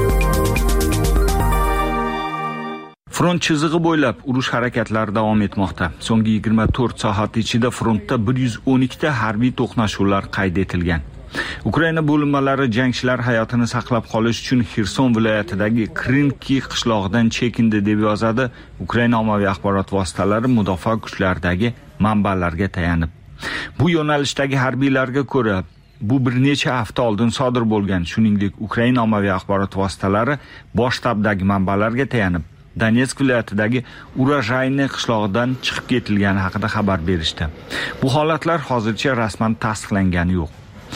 Front chizig'i bo'ylab urush harakatlari davom etmoqda. So'nggi 24 soat ichida frontda 112 ta harbiy to'qnashuvlar qayd etilgan. Ukraina bo'linmalari jangchilar hayotini saqlab qolish uchun Xerson viloyatidagi Krinki qishlog'idan chekindi deb yozadi Ukraina ommaviy axborot vositalari mudofaa kuchlaridagi manbalarga tayanib. Bu yo'nalishdagi harbiylarga ko'ra, bu bir necha hafta oldin sodir bo'lgan. Shuningdek, Ukraina ommaviy axborot vositalari bosh shtabdagi manbalarga tayanib Donetsk viloyatidagi Urajayni qishlog'idan chiqib ketilgani haqida xabar berishdi. Bu holatlar hozircha rasman tasdiqlangani yo'q.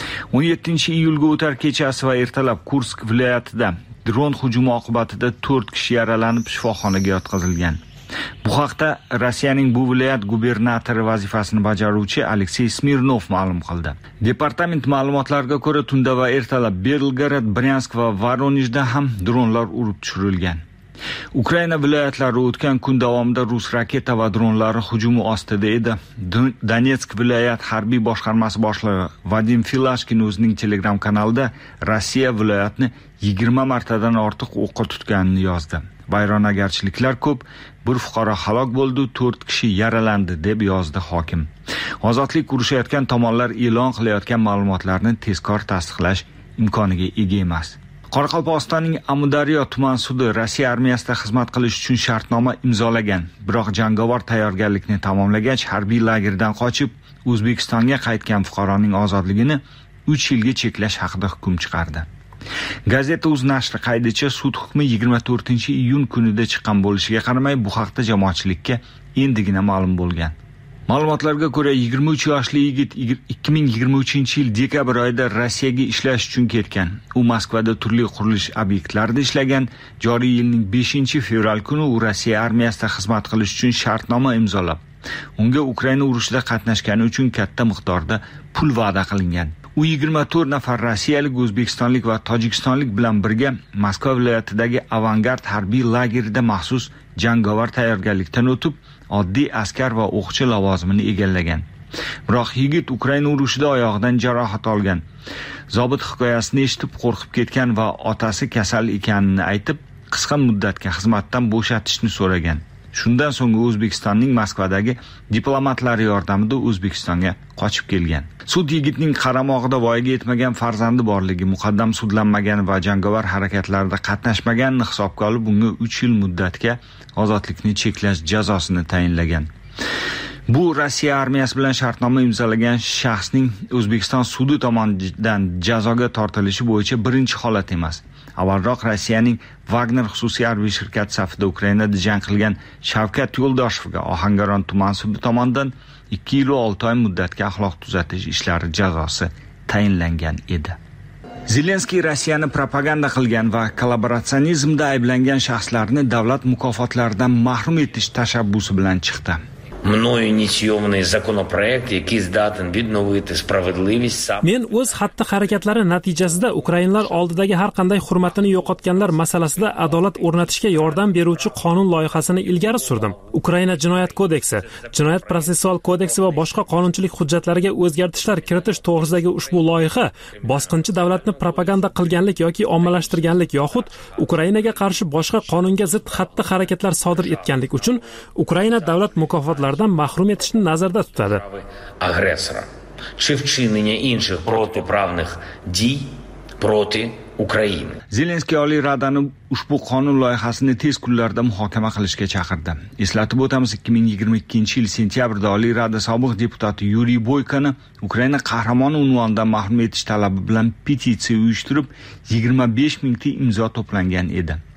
17-iyulga o'tar kechasi va ertalab Kursk viloyatida dron hujumi oqibatida 4 kishi yaralanib shifoxonaga yotqizilgan. Bu haqda Rossiyaning bu viloyat gubernatori vazifasini bajaruvchi Aleksey Smirnov ma'lum qildi. Departament ma'lumotlariga ko'ra, tunda va ertalab Belgorod, Bryansk va Voronejda ham dronlar urib tushirilgan. Ukraina viloyatlari o'tgan kun davomida rus raketa va dronlari hujumi ostida edi. Donetsk viloyat harbiy boshqarmasi boshlig'i Vadim Filashkin o'zining Telegram kanalida Rossiya viloyatni 20 martadan ortiq o'qqa tutganini yozdi. Vayronagarchiliklar ko'p, bir fuqaro halok bo'ldi, 4 kishi yaralandi deb yozdi hokim. Ozodlik urushayotgan tomonlar e'lon qilayotgan ma'lumotlarni tezkor tasdiqlash imkoniga ega emas. Qoraqalpog'istonning Amudaryo tuman sudi Rossiya armiyasida xizmat qilish uchun shartnoma imzolagan. Biroq jangovar tayyorgarlikni tamomlagach, harbiy lagerdan qochib, O'zbekistonga qaytgan fuqaroning ozodligini 3 yilga cheklash haqida hukm chiqardi. Gazeta.uz nashri qaydicha, sud hukmi 24-iyun kunida chiqqan bo'lishiga qaramay, bu haqda jamoatchilikka endigina ma'lum bo'lgan. Ma'lumotlarga ko'ra, 23 yoshli yigit 2023-yil dekabr oyida Rossiyaga ishlash uchun ketgan. U Moskvada turli qurilish obyektlarida ishlagan. Joriy yilning 5-fevral kuni u Rossiya armiyasida xizmat qilish uchun shartnoma imzolab, unga Ukraina urushida qatnashgani uchun katta miqdorda pul va'da qilingan. U 24 nafar rossiyalik, o'zbekistonlik va tojikistonlik bilan birga Moskva viloyatidagi Avangard harbiy lagerida maxsus jangovar tayyorgarlikdan o'tib, oddiy askar va o'qchi lavozimini egallagan. Biroq yigit Ukraina urushida oyog'idan jarohat olgan. Zobit hikoyasini eshitib qo'rqib ketgan va otasi kasal ekanini aytib, qisqa muddatga xizmatdan bo'shatishni so'ragan. Shundan so'ng O'zbekistonning Moskvadagi diplomatlari yordamida O'zbekistonga qochib kelgan. Sud yigitning qaramog'ida voyaga yetmagan farzandi borligi, muqaddam sudlanmagan va jangovar harakatlarda qatnashmaganini hisobga olib, unga 3 yil muddatga ozodlikni cheklash jazosini tayinlagan. Bu Rossiya armiyasi bilan shartnoma imzolagan shaxsning O'zbekiston sudi tomonidan jazoga tortilishi bo'yicha birinchi holat emas. Avvalroq Rossiyaning Wagner xususiy harbiy shirkati safida Ukrainada jang qilgan Shavkat Yo'ldoshevga Ohangaron tuman sudi tomonidan 2 yil va 6 oy muddatga axloq tuzatish ishlari jazosi tayinlangan edi. Zelenskiy Rossiyani propaganda qilgan va kollaboratsionizmda ayblangan shaxslarni davlat mukofotlaridan mahrum etish tashabbusi bilan chiqdi. Мною ініційований законопроект, який здатен відновити справедливість. Men o'z xatti-harakatlari natijasida Ukrainalar oldidagi har qanday hurmatini yo'qotganlar masalasida adolat o'rnatishga yordam beruvchi qonun loyihasini ilgari surdim. Ukraina Jinoyat kodeksi, Jinoyat protsessual kodeksi va boshqa qonunchilik hujjatlariga o'zgartishlar kiritish to'g'risidagi ushbu loyiha bosqinchi davlatni propaganda qilganlik yoki ommalashtirganlik yoxud Ukrainaga qarshi boshqa qonunga zid xatti-harakatlar sodir etganlik uchun Ukraina davlat mukofotlari mahrum etishni nazarda tutadi. Агресора чи вчинення інших протиправних дій проти Ukraina. Zelenskiy Oliy Radani ushbu qonun loyihasini tez kunlarda muhokama qilishga chaqirdi. Eslatib o'tamiz, 2022-yil sentyabrda Oliy Rada sobiq deputati Yuriy Boykani Ukraina qahramoni unvonidan mahrum etish talabi bilan petitsiya uyushtirib, 25 mingta imzo to'plangan edi.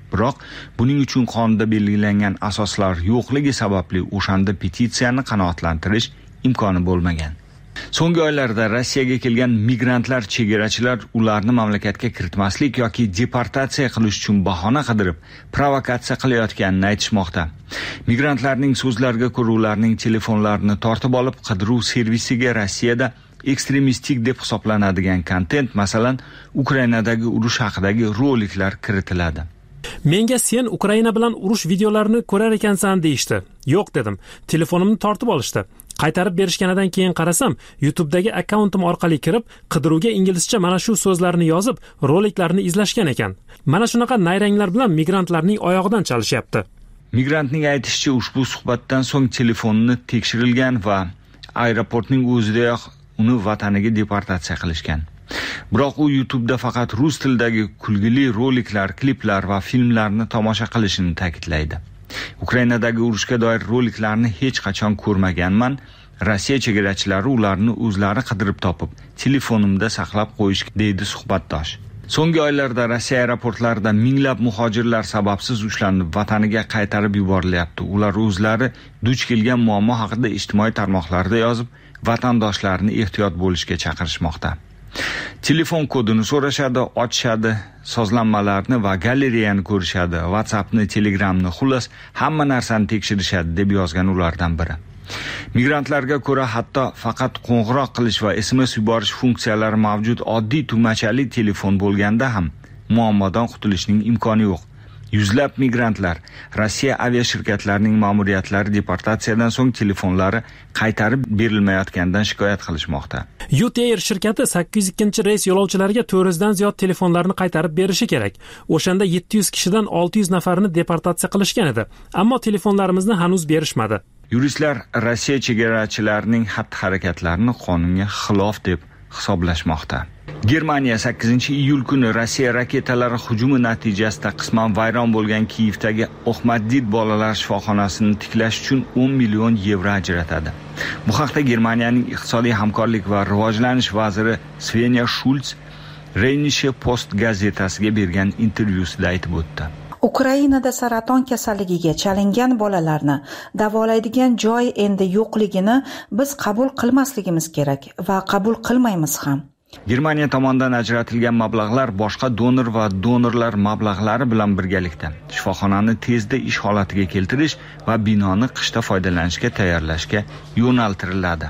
Biroq buning uchun qonunda belgilangan asoslar yo'qligi sababli o'shanda petitsiyani qanoatlantirish imkoni bo'lmagan. So'nggi oylarda Rossiyaga kelgan migrantlar chegarachilar ularni mamlakatga kiritmaslik yoki deportatsiya qilish uchun bahona qidirib, provokatsiya qilayotganini aytishmoqda. Migrantlarning so'zlariga ko'ra ularning telefonlarini tortib olib, qidiruv servisiga Rossiyada ekstremistik deb hisoblanadigan kontent, masalan, Ukrainadagi urush haqidagi roliklar kiritiladi. Menga sen Ukraina bilan urush videolarini ko'rar ekansan deyishdi. Yo'q dedim. Telefonimni tortib olishdi. Qaytarib berishganidan keyin qarasam, YouTube'dagi akkauntim orqali kirib, qidiruvga inglizcha mana shu so'zlarni yozib, roliklarni izlashgan ekan. Mana shunaqa nayranglar bilan migrantlarning oyog'idan chalishyapti. Migrantning aytishicha, ushbu suhbatdan so'ng telefonini tekshirilgan va aeroportning o'zidayoq uni vataniga deportatsiya qilishgan. Biroq u YouTube'da faqat rus tilidagi kulgili roliklar, kliplar va filmlarni tomosha qilishini ta'kidlaydi. Ukrainadagi urushga doir roliklarni hech qachon ko'rmaganman. Rossiya chegarachilari ularni o'zlari qidirib topib, telefonimda saqlab qo'yishgan, deydi suhbatdosh. So'nggi oylarda Rossiya aeroportlarida minglab muhojirlar sababsiz ushlanib, vataniga qaytarib yuborilyapti. Ular o'zlari duch kelgan muammo haqida ijtimoiy tarmoqlarda yozib, vatandoshlarini ehtiyot bo'lishga chaqirishmoqda. Telefon kodini so'rashadi, ochishadi, sozlanmalarni va galereyani ko'rishadi, WhatsAppni, Telegramni, xullas hamma narsani tekshirishadi, deb yozgan ulardan biri. Migrantlarga ko'ra hatto faqat qo'ng'iroq qilish va SMS yuborish funksiyalari mavjud oddiy tugmachali telefon bo'lganda ham muammodan qutulishning imkoni yo'q. Yuzlab migrantlar Rossiya aviashirkatlarining ma'muriyatlari deportatsiyadan so'ng telefonlari qaytarib berilmayotganidan shikoyat qilishmoqda. UTair shirkati 802 reys yo'lovchilariga 400 dan ziyod telefonlarni qaytarib berishi kerak. O'shanda 700 kishidan 600 nafarini deportatsiya qilishgan edi, ammo telefonlarimizni hanuz berishmadi. Yuristlar Rossiya chegarachilarining xatti-harakatlarini qonunga xilof deb hisoblashmoqda. Germaniya 8-iyul kuni Rossiya raketalari hujumi natijasida qisman vayron bo'lgan Kiyevdagi Ahmadid bolalar shifoxonasini tiklash uchun 10 million yevro ajratadi. Bu haqda Germaniyaning iqtisodiy hamkorlik va rivojlanish vaziri Svenja Schulz Rheinische Post gazetasiga bergan intervyusida aytib o'tdi. Ukrainada saraton kasalligiga chalingan bolalarni davolaydigan joy endi yo'qligini biz qabul qilmasligimiz kerak va qabul qilmaymiz ham. Germaniya tomonidan ajratilgan mablag'lar boshqa donor va donorlar mablag'lari bilan birgalikda shifoxonani tezda ish holatiga keltirish va binoni qishda foydalanishga tayyorlashga yo'naltiriladi.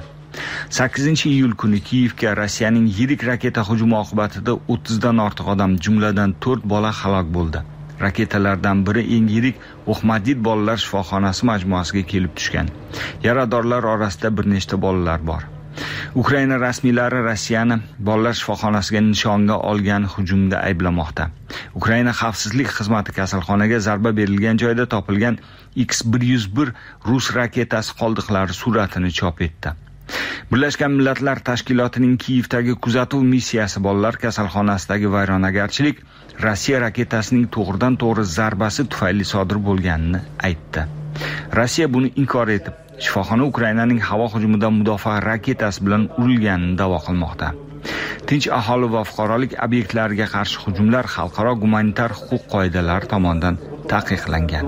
8-iyul kuni Kiyevga Rossiyaning yirik raketa hujumi oqibatida 30 dan ortiq odam, jumladan 4 bola halok bo'ldi. Raketalardan biri eng yirik Ahmadid bolalar shifoxonasi majmuasiga kelib tushgan. Yaradorlar orasida bir nechta bolalar bor. Ukraina rasmiylari Rossiyani bolalar shifoxonasiga nishonga olgan hujumda ayblamoqda. Ukraina xavfsizlik xizmati kasalxonaga zarba berilgan joyda topilgan X-101 rus raketasi qoldiqlari suratini chop etdi. Birlashgan Millatlar Tashkilotining Kiyevdagi kuzatuv missiyasi bolalar kasalxonasidagi vayronagarchilik Rossiya raketasining to'g'ridan-to'g'ri zarbasi tufayli sodir bo'lganini aytdi. Rossiya buni inkor etib, shifoxona Ukrainaning havo hujumidan mudofaa raketasi bilan urilganini da'vo qilmoqda. Tinch aholi va fuqarolik obyektlariga qarshi hujumlar xalqaro gumanitar huquq qoidalari tomonidan taqiqlangan.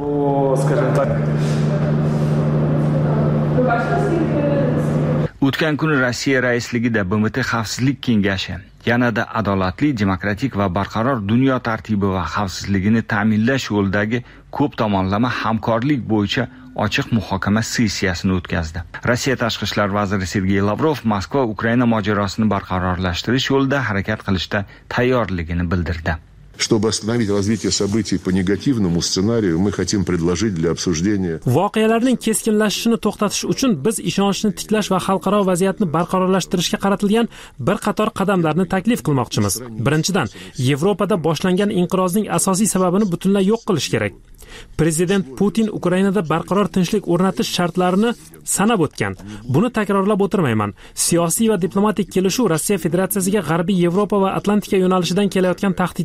O'tgan kuni Rossiya raisligida BMT Xavfsizlik kengashi yanada adolatli, demokratik va barqaror dunyo tartibi va xavfsizligini ta'minlash yo'lidagi ko'p tomonlama hamkorlik bo'yicha ochiq muhokama sessiyasini o'tkazdi. Rossiya tashqi ishlar vaziri Sergey Lavrov Moskva Ukraina mojarosini barqarorlashtirish yo'lida harakat qilishda tayyorligini bildirdi. Чтобы остановить развитие событий по негативному сценарию, мы хотим предложить для обсуждения. Voqealarning keskinlashishini to'xtatish uchun biz ishonchni tiklash va xalqaro vaziyatni barqarorlashtirishga qaratilgan bir qator qadamlarni taklif qilmoqchimiz. Birinchidan, Yevropada boshlangan inqirozning asosiy sababini butunlay yo'q qilish kerak. Prezident Putin Ukrainada barqaror tinchlik o'rnatish shartlarini sanab o'tgan. Buni takrorlab o'tirmayman. Siyosiy va diplomatik kelishuv Rossiya Federatsiyasiga G'arbiy Yevropa va Atlantika yo'nalishidan kelayotgan tahdidlarni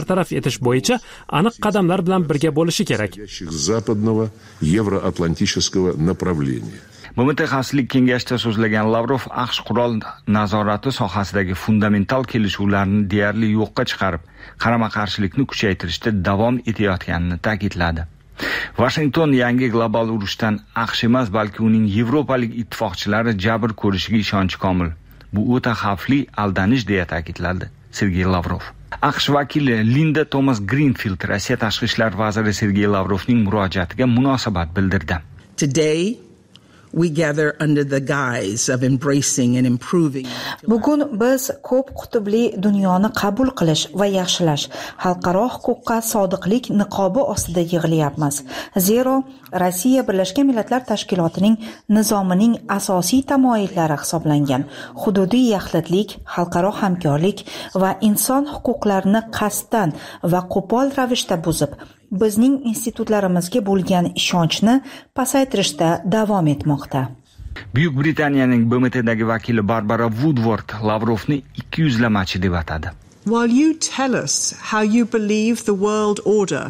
bartaraf etish bo'yicha aniq qadamlar bilan birga bo'lishi kerak. Западного евроатлантического направления. BMT Xavfsizlik kengashida so'zlagan Lavrov AQSh qurol nazorati sohasidagi fundamental kelishuvlarni deyarli yo'qqa chiqarib, qarama-qarshilikni kuchaytirishda davom etayotganini ta'kidladi. Washington yangi global urushdan AQSh emas, balki uning yevropalik ittifoqchilari jabr ko'rishiga ishonchi komil. Bu o'ta xavfli aldanish deya ta'kidladi Sergey Lavrov. AQSh vakili Linda Thomas Greenfield Rossiya tashqi ishlar vaziri Sergey Lavrovning murojaatiga munosabat bildirdi. Today we gather under the guise of embracing and improving. Bugun biz ko'p qutbli dunyoni qabul qilish va yaxshilash, xalqaro huquqqa sodiqlik niqobi ostida yig'ilyapmiz. Zero Rossiya Birlashgan Millatlar Tashkilotining nizomining asosiy tamoyillari hisoblangan hududiy yaxlitlik, xalqaro hamkorlik va inson huquqlarini qasddan va qo'pol ravishda buzib, bizning institutlarimizga bo'lgan ishonchni pasaytirishda davom etmoqda. Buyuk Britaniyaning BMTdagi vakili Barbara Woodward Lavrovni ikkiyuzlamachi deb atadi. While you tell us how you believe the world order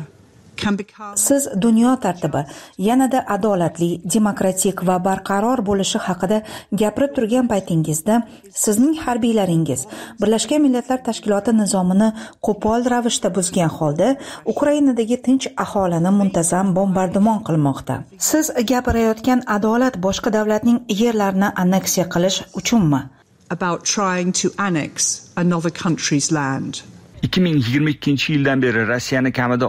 Siz dunyo tartibi yanada adolatli, demokratik va barqaror bo'lishi haqida gapirib turgan paytingizda, sizning harbiylaringiz Birlashgan Millatlar Tashkiloti nizomini qo'pol ravishda buzgan holda Ukrainadagi tinch aholini muntazam bombardimon qilmoqda. Siz gapirayotgan adolat boshqa davlatning yerlarini anneksiya qilish uchunmi? About trying to annex another country's land. 2022-yildan beri Rossiyani kamida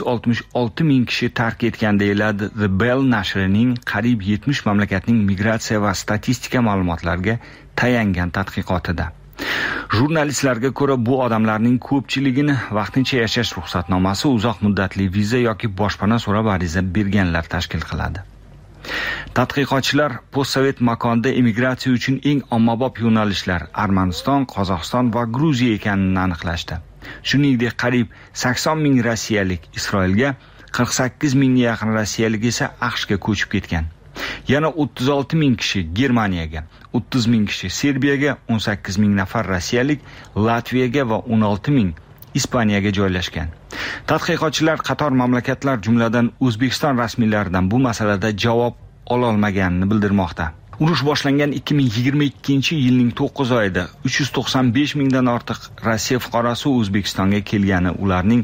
666 ming kishi tark etgan deyiladi The Bell nashrining qariyb 70 mamlakatning migratsiya va statistika ma'lumotlariga tayangan tadqiqotida. Jurnalistlarga ko'ra, bu odamlarning ko'pchiligini vaqtincha yashash ruxsatnomasi, uzoq muddatli viza yoki boshpana so'rab ariza berganlar tashkil qiladi. Tadqiqotchilar postsovet makonda emigratsiya uchun eng ommabop yo'nalishlar Armaniston, Qozog'iston va Gruziya ekanini aniqlashdi. Shuningdek, qariyb 80 ming rossiyalik Isroilga, 48 mingga yaqin rossiyalik esa AQShga ko'chib ketgan. Yana 36 ming kishi Germaniyaga, 30 ming kishi Serbiyaga, 18 ming nafar rossiyalik Latviyaga va 16 ming Ispaniyaga joylashgan. Tadqiqotchilar qator mamlakatlar, jumladan O'zbekiston rasmiylaridan bu masalada javob ola olmaganini bildirmoqda. Urush boshlangan 2022-yilning 9 oyida 395 mingdan ortiq Rossiya fuqarosi O'zbekistonga kelgani, ularning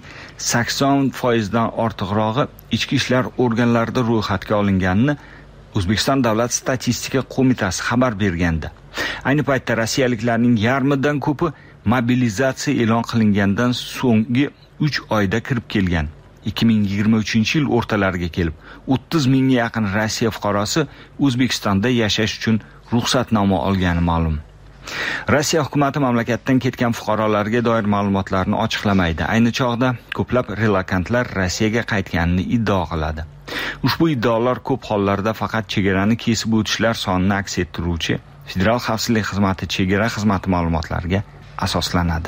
80% ortiqrog'i ichki ishlar organlarida ro'yxatga olinganini O'zbekiston Davlat statistika qo'mitasi xabar bergandi. Ayni paytda rossiyaliklarning yarmidan ko'pi mobilizatsiya e'lon qilingandan so'nggi 3 oyda kirib kelgan. 2023-yil o'rtalariga kelib 30 mingga yaqin Rossiya fuqarosi O'zbekistonda yashash uchun ruxsatnoma olgani ma'lum. Rossiya hukumatı mamlakatdan ketgan fuqarolarga doir ma'lumotlarni ochiqlamaydi. Ayni chog'da ko'plab relokantlar Rossiyaga qaytganini iddao qiladi. Ushbu iddaolar ko'p hollarda faqat chegarani kesib o'tishlar sonini aks ettiruvchi Federal xavfsizlik xizmati chegara xizmati ma'lumotlariga asoslanadi.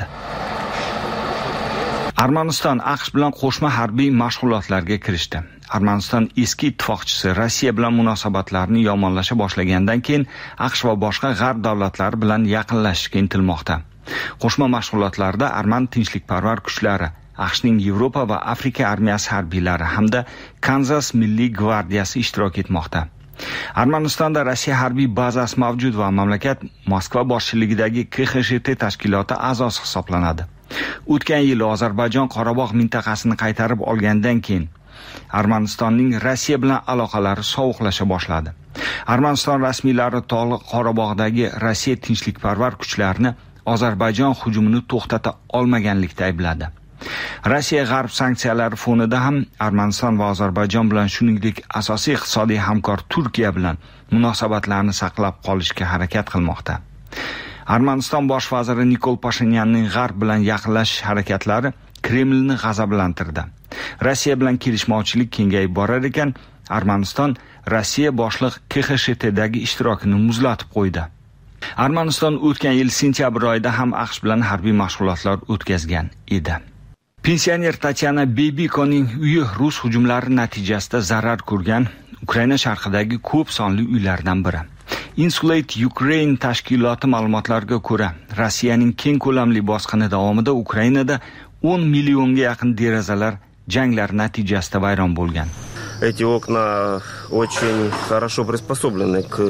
Armaniston AQSh bilan qo'shma harbiy mashg'ulotlarga kirishdi. Armaniston eski ittifoqchisi Rossiya bilan munosabatlarni yomonlasha boshlagandan keyin AQSh va boshqa g'arb davlatlari bilan yaqinlashishga intilmoqda. Qo'shma mashg'ulotlarda Arman tinchlikparvar kuchlari, AQShning Yevropa va Afrika armiyasi harbiylari hamda Kanzas Milliy gvardiyasi ishtirok etmoqda. Armanistonda Rossiya harbiy bazasi mavjud va mamlakat Moskva boshchiligidagi KXSHT tashkiloti a'zosi hisoblanadi. O'tgan yil Ozarbayjon Qorabog' mintaqasini qaytarib olgandan keyin Armanistonning Rossiya bilan aloqalari sovuqlasha boshladi. Armaniston rasmiylari Tog'li Qorabog'dagi Rossiya tinchlikparvar kuchlarini Ozarbayjon hujumini to'xtata olmaganlikda aybladi. Rossiya g'arb sanksiyalari fonida ham Armaniston va Ozarbayjon bilan, shuningdek asosiy iqtisodiy hamkor Turkiya bilan munosabatlarni saqlab qolishga harakat qilmoqda. Armaniston bosh vaziri Nikol Pashinyanning g'arb bilan yaqinlashish harakatlari Kremlni g'azablantirdi. Rossiya bilan kelishmovchilik kengayib borar ekan, Armaniston Rossiya boshliq KXSHTdagi ishtirokini muzlatib qo'ydi. Armaniston o'tgan yil sentyabr oyida ham AQSh bilan harbiy mashg'ulotlar o'tkazgan edi. Pensioner Tatyana Bebikoning uyi rus hujumlari natijasida zarar ko'rgan Ukraina sharqidagi ko'p sonli uylardan biri. Insulate Ukraine tashkiloti ma'lumotlariga ko'ra, Rossiyaning keng ko'lamli bosqini davomida Ukrainada 10 millionga yaqin derazalar janglar natijasida vayron bo'lgan. Эти окна очень хорошо приспособлены к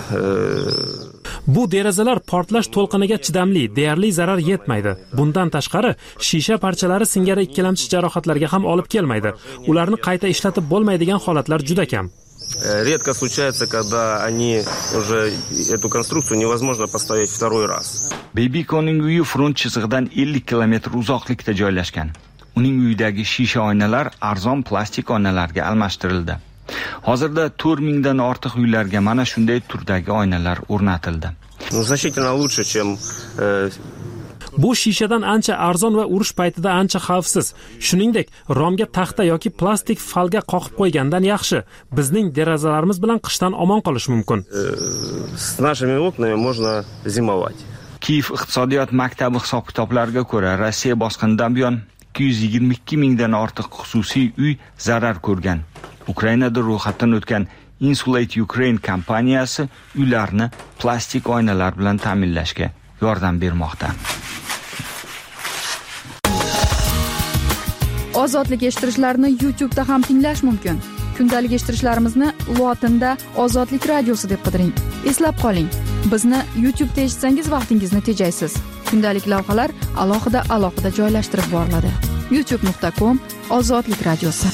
Bu derazalar portlash to'lqiniga chidamli, deyarli zarar yetmaydi. Bundan tashqari, shisha parchalari singari ikkilamchi jarohatlarga ham olib kelmaydi. Ularni qayta ishlatib bo'lmaydigan holatlar juda kam. Редко случается, когда они уже эту конструкцию невозможно поставить второй раз. Bebikoning uyi front chizig'idan 50 kilometr uzoqlikda joylashgan. Uning uyidagi shisha oynalar arzon plastik oynalarga almashtirildi. Hozirda 4000 dan ortiq uylarga mana shunday turdagi oynalar o'rnatildi. Значительно лучше, чем Bu shishadan ancha arzon va urush paytida ancha xavfsiz. Shuningdek, romga taxta yoki plastik falga qoqib qo'ygandan yaxshi. Bizning derazalarimiz bilan qishdan omon qolish mumkin. С нашими окнами можно зимовать. Kiyev iqtisodiyot maktabi hisob-kitoblariga ko'ra, Rossiya bosqinidan buyon 222 mingdan ortiq xususiy uy zarar ko'rgan. Ukrainada ro'yxatdan o'tgan Insulate Ukraine kompaniyasi uylarni plastik oynalar bilan ta'minlashga yordam bermoqda. Ozodlik eshittirishlarni YouTube'da ham tinglash mumkin. Kundalik eshittirishlarimizni lotinda Ozodlik radiosi deb qidiring. Eslab qoling, bizni YouTube'da eshitsangiz vaqtingizni tejaysiz. Kundalik lavhalar alohida joylashtirib boriladi. youtube.com/Ozodlik radiosi.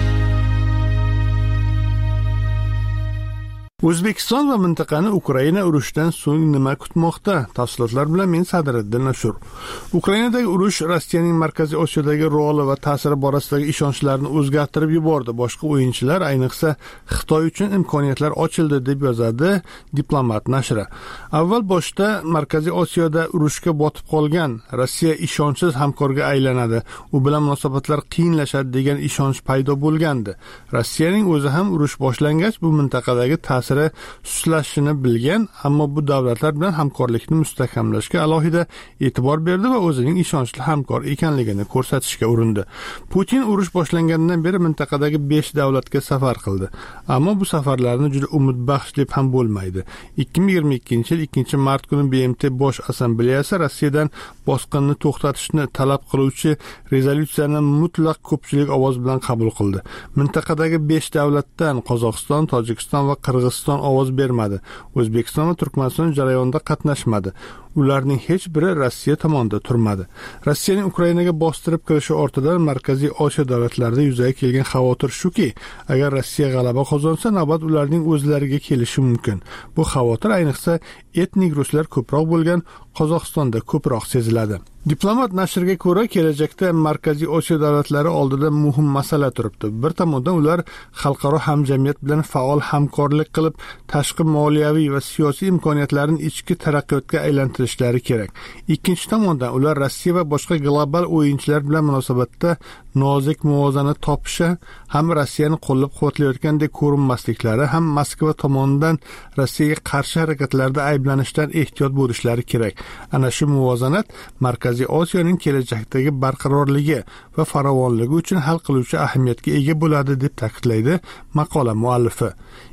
O'zbekiston va mintaqani Ukraina urushidan so'ng nima kutmoqda? Tafsilotlar bilan men Sadriddin Ashur. Ukrainadagi urush Rossiyaning Markaziy Osiyodagi roli va ta'siri borasidagi ishonchlarni o'zgartirib yubordi. Boshqa o'yinchilar, ayniqsa Xitoy uchun imkoniyatlar ochildi deb yozadi Diplomat nashri. Avval boshda Markaziy Osiyoda urushga botib qolgan Rossiya ishonchsiz hamkorga aylanadi, u bilan munosabatlar qiyinlashadi degan ishonch paydo bo'lgandi. Rossiyaning o'zi ham urush boshlangach bu mintaqadagi ta'sir suslashini bilgan, ammo bu davlatlar bilan hamkorlikni mustahkamlashga alohida e'tibor berdi va o'zining ishonchli hamkor ekanligini ko'rsatishga urindi. Putin urush boshlangandan beri mintaqadagi 5 davlatga safar qildi, ammo bu safarlarni juda umidbaxsh deb ham bo'lmaydi. 2022-yil 2-mart kuni BMT Bosh Assambleyasi Rossiyadan bosqinni to'xtatishni talab qiluvchi rezolyutsiyani mutlaq ko'pchilik ovoz bilan qabul qildi. Mintaqadagi 5 davlatdan Qozog'iston, Tojikiston va Qirg'iziston ovoz bermadi. O'zbekiston va Turkmaniston jarayonda qatnashmadi. Ularning hech biri Rossiya tomonida turmadi. Rossiyaning Ukrainaga bostirib kirishi ortidan Markaziy Osiyo davlatlarida yuzaga kelgan xavotir shuki, agar Rossiya g'alaba qozonsa, navbat ularning o'zlariga kelishi mumkin. Bu xavotir ayniqsa etnik ruslar ko'proq bo'lgan Qozog'istonda ko'proq seziladi. Diplomat nashriga ko'ra, kelajakda Markaziy Osiyo davlatlari oldida muhim masala turibdi. Bir tomondan ular xalqaro hamjamiyat bilan faol hamkorlik qilib, tashqi moliyaviy va siyosiy imkoniyatlarni ichki taraqqiyotga aylantirishlari kerak. Ikkinchi tomondan ular Rossiya va boshqa global o'yinchilar bilan munosabatda nozik muvozanat topishi, ham Rossiyani qo'llab-quvvatlayotgandek ko'rinmasliklari, ham Moskva tomonidan Rossiyaga qarshi harakatlarda ayblanishdan ehtiyot bo'lishlari kerak. Ana shu muvozanat Markaziy Osiyoning kelajakdagi barqarorligi va farovonligi uchun hal qiluvchi ahamiyatga ega bo'ladi deb ta'kidlaydi maqola muallifi.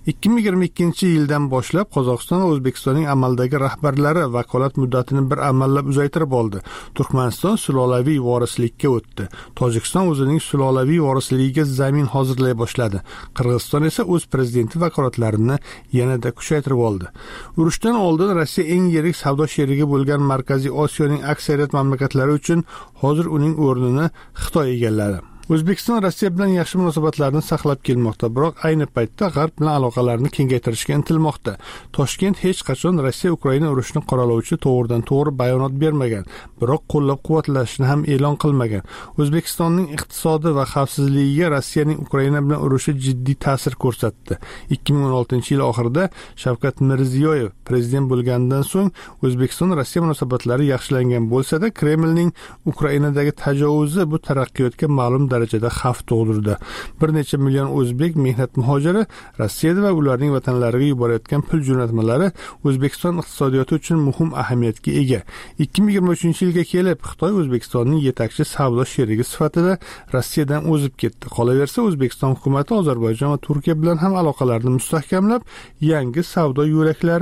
2022-yildan boshlab Qozog'iston va O'zbekistonning amaldagi rahbarlari vakolat muddatini bir amallab uzaytirib oldi. Turkmaniston sulolaviy vorislikka o'tdi. Tojikiston o'zining sulolaviy vorisligiga zamin hozirlay boshladi. Qirg'iziston esa o'z prezidenti vakolatlarini yanada kuchaytirib oldi. Urushdan oldin Rossiya eng yirik savdo sherigi bo'lgan Markaziy Osiyoning aksariyat mamlakatlari uchun hozir uning o'rnini Xitoy egalladi. O'zbekiston Rossiya bilan yaxshi munosabatlarni saqlab kelmoqda, biroq ayni paytda G'arb bilan aloqalarni kengaytirishga intilmoqda. Toshkent hech qachon Rossiya-Ukraina urushini qoralovchi to'g'ridan-to'g'ri bayonot bermagan, biroq qo'llab-quvvatlashni ham e'lon qilmagan. O'zbekistonning iqtisodi va xavfsizligiga Rossiyaning Ukraina bilan urushi jiddiy ta'sir ko'rsatdi. 2016-yil oxirida Shavkat Mirziyoyev prezident bo'lgandan so'ng O'zbekiston Rossiya munosabatlari yaxshilangan bo'lsa-da, Kremlning Ukrainadagi tajovuzi bu taraqqiyotga ma'lum darajada xavf tug'dirdi. Bir necha million o'zbek mehnat muhojiri Rossiyada va ularning vatanlariga yuborayotgan pul jo'natmalari O'zbekiston iqtisodiyoti uchun muhim ahamiyatga ega. 2023-yilga kelib Xitoy O'zbekistonning yetakchi savdo sherigi sifatida Rossiyadan o'zib ketdi. Qolaversa, O'zbekiston hukumatı Ozarbayjon va Turkiya bilan ham aloqalarni mustahkamlab, yangi savdo yo'laklari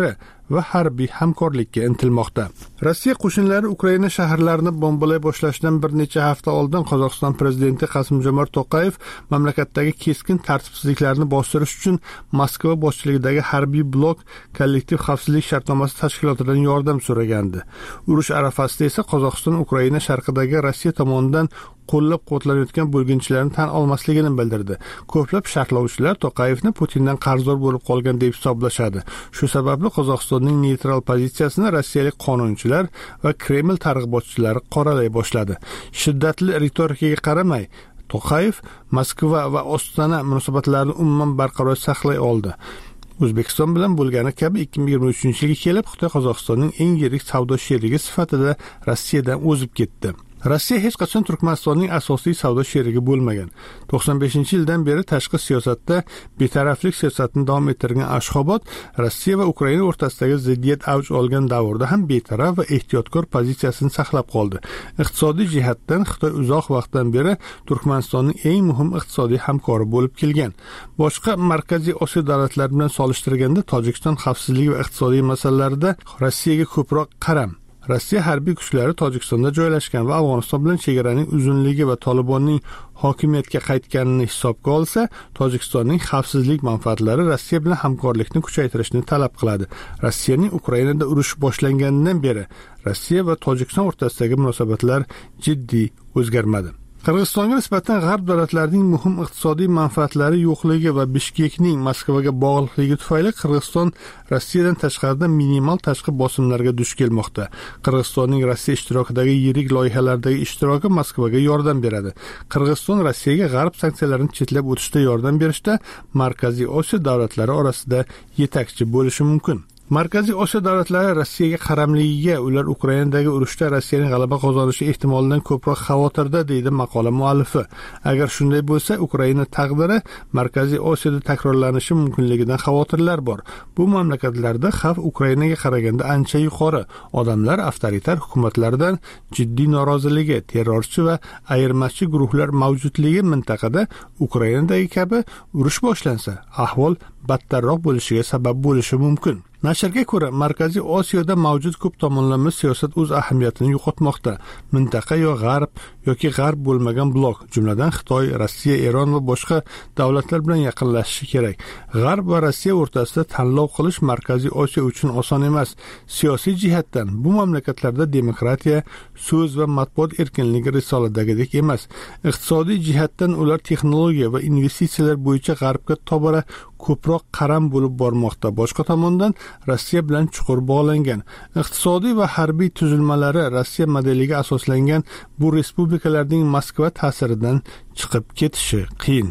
va harbiy hamkorlikka intilmoqda. Rossiya qo'shinlari Ukraina shaharlarini bombalay boshlashidan bir necha hafta oldin Qozog'iston prezidenti Qasim-Jomart To'qayev mamlakatdagi keskin tartibsizliklarni bostirish uchun Moskva boshchiligidagi harbiy blok kollektiv xavfsizlik shartnomasi tashkilotidan yordam so'ragandi. Urush arafasida esa Qozog'iston Ukraina sharqidagi Rossiya tomonidan qo'llab-quvvatlanayotgan bo'lginchilarni tan olmasligini bildirdi. Ko'plab sharhlovchilar To'qayevni Putindan qarzdor bo'lib qolgan deb hisoblashadi. Shu sababli Qozog'istonning neytral pozitsiyasini rossiyalik qonunchilar va Kreml targ'ibotchilari qoralay boshladi. Shiddatli ritorikaga qaramay, To'qayev Moskva va Ostona munosabatlarini umuman barqaror saqlay oldi. O'zbekiston bilan bo'lgani kabi 2023-yilga kelib Xitoy Qozog'istonning eng yirik savdo sherigi sifatida Rossiyadan o'zib ketdi. Rossiya hech qachon Turkmanistonning asosiy savdo sherigi bo'lmagan. 95-yildan beri tashqi siyosatda betaraflik siyosatini davom ettirgan Ashxobod Rossiya va Ukraina o'rtasidagi ziddiyat avj olgan davrda ham betaraf va ehtiyotkor pozitsiyasini saqlab qoldi. Iqtisodiy jihatdan Xitoy uzoq vaqtdan beri Turkmanistonning eng muhim iqtisodiy hamkori bo'lib kelgan. Boshqa Markaziy Osiyo davlatlari bilan solishtirganda Tojikiston xavfsizlik va iqtisodiy masalalarida Rossiyaga ko'proq qaram. Rossiya harbiy kuchlari Tojikistonda joylashgan va Afg'oniston bilan chegaraning uzunligi va Tolibonning hokimiyatga qaytganini hisobga olsa, Tojikistonning xavfsizlik manfaatlari Rossiya bilan hamkorlikni kuchaytirishni talab qiladi. Rossiyaning Ukrainada urush boshlanganidan beri Rossiya va Tojikiston o'rtasidagi munosabatlar jiddiy o'zgarmadi. Qirg'izistonga nisbatan g'arb davlatlarining muhim iqtisodiy manfaatlari yo'qligi va Bishkekning Moskvaga bog'liqligi tufayli Qirg'iziston Rossiyadan tashqarida minimal tashqi bosimlarga duch kelmoqda. Qirg'izistonning Rossiya ishtirokidagi yirik loyihalardagi ishtiroki Moskvaga yordam beradi. Qirg'iziston Rossiyaga g'arb sanksiyalarini chetlab o'tishda yordam berishda Markaziy Osiyo davlatlari orasida yetakchi bo'lishi mumkin. Markaziy Osiyo davlatlari Rossiyaga qaramligiga, ular Ukrainadagi urushda Rossiyaning g'alaba qozonishi ehtimolidan ko'proq xavotirda, deydi maqola muallifi. Agar shunday bo'lsa, Ukraina taqdiri Markaziy Osiyoda takrorlanishi mumkinligidan xavotirlar bor. Bu mamlakatlarda xavf Ukrainaga qaraganda ancha yuqori. Odamlar avtoritar hukumatlardan jiddiy noroziligi, terrorchi va ayirmachi guruhlar mavjudligi mintaqada Ukrainadagi kabi urush boshlansa, ahvol battarroq bo'lishiga sabab bo'lishi mumkin. Nashrga ko'ra, Markaziy Osiyoda mavjud ko'p tomonlama siyosat o'z ahamiyatini yo'qotmoqda. Mintaqa yo g'arb yoki g'arb bo'lmagan blok, jumladan Xitoy, Rossiya, Eron va boshqa davlatlar bilan yaqinlashishi kerak. G'arb va Rossiya o'rtasida tanlov qilish Markaziy Osiyo uchun oson emas. Siyosiy jihatdan bu mamlakatlarda demokratiya, so'z va matbuot erkinligi risoladagidek emas. Iqtisodiy jihatdan ular texnologiya va investitsiyalar bo'yicha g'arbga tobora ko'proq qaram bo'lib bormoqda. Boshqa tomondan Rossiya bilan chuqur bog'langan. Iqtisodiy va harbiy tuzilmalari Rossiya modeliga asoslangan bu respublikalarning Moskva ta'siridan chiqib ketishi qiyin.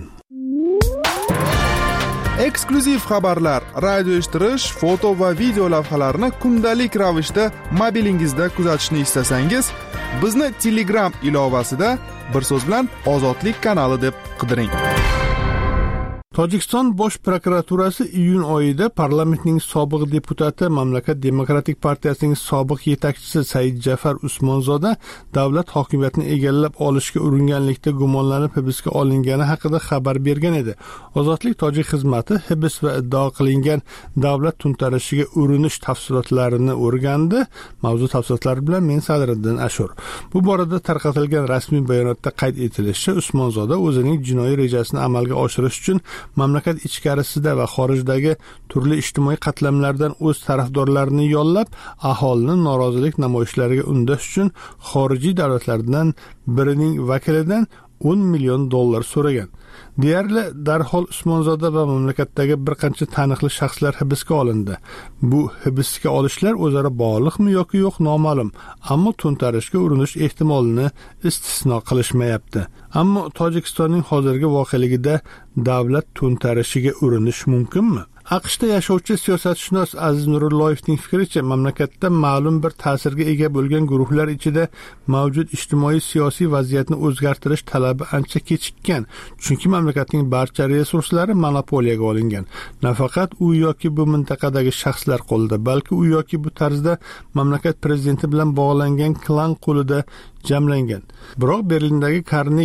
Eksklyuziv xabarlar, radio eshittirish, foto va video lavhalarni kundalik ravishda mobilingizda kuzatishni istasangiz, bizni Telegram ilovasida bir so'z bilan Ozodlik kanali deb qidiring. Tojikiston bosh prokuraturasi iyun oyida parlamentning sobiq deputati, mamlakat demokratik partiyasining sobiq yetakchisi Said Jafar Usmonzoda davlat hokimiyatini egallab olishga uringanlikda gumonlanib hibsga olingani haqida xabar bergan edi. Ozodlik tojik xizmati hibs va iddao qilingan davlat to'ntarishiga urinish tafsilotlarini o'rgandi. Mavzu tafsilotlari bilan men Sadriddin Ashur. Bu borada tarqatilgan rasmiy bayonotda qayd etilishicha, Usmonzoda o'zining jinoiy rejasini amalga oshirish uchun mamlakat ichkarisida va xorijdagi turli ijtimoiy qatlamlardan o'z tarafdorlarini yollab, aholini norozilik namoyishlariga undash uchun xorijiy davlatlardan birining vakilidan $10 million so'ragan. Deyarli darhol Usmonzoda va mamlakatdagi bir qancha taniqli shaxslar hibsga olindi. Bu hibsga olishlar o'zaro bog'liqmi yoki yo'q noma'lum, ammo to'ntarishga urinish ehtimolini istisno qilishmayapti. Ammo Tojikistonning hozirgi voqeligida davlat to'ntarishiga urinish mumkinmi? AQShda yashovchi siyosatshunos Aziz Nurulloyevning fikricha, mamlakatda ma'lum bir ta'sirga ega bo'lgan guruhlar ichida mavjud ijtimoiy siyosiy vaziyatni o'zgartirish talabi ancha kechikkan, chunki mamlakatning barcha resurslari monopoliyaga olingan. Nafaqat u yoki bu mintaqadagi shaxslar qo'lida, balki u yoki bu tarzda mamlakat prezidenti bilan bog'langan klan qo'lida jamlangan. Biroq Berlindagi Carnegie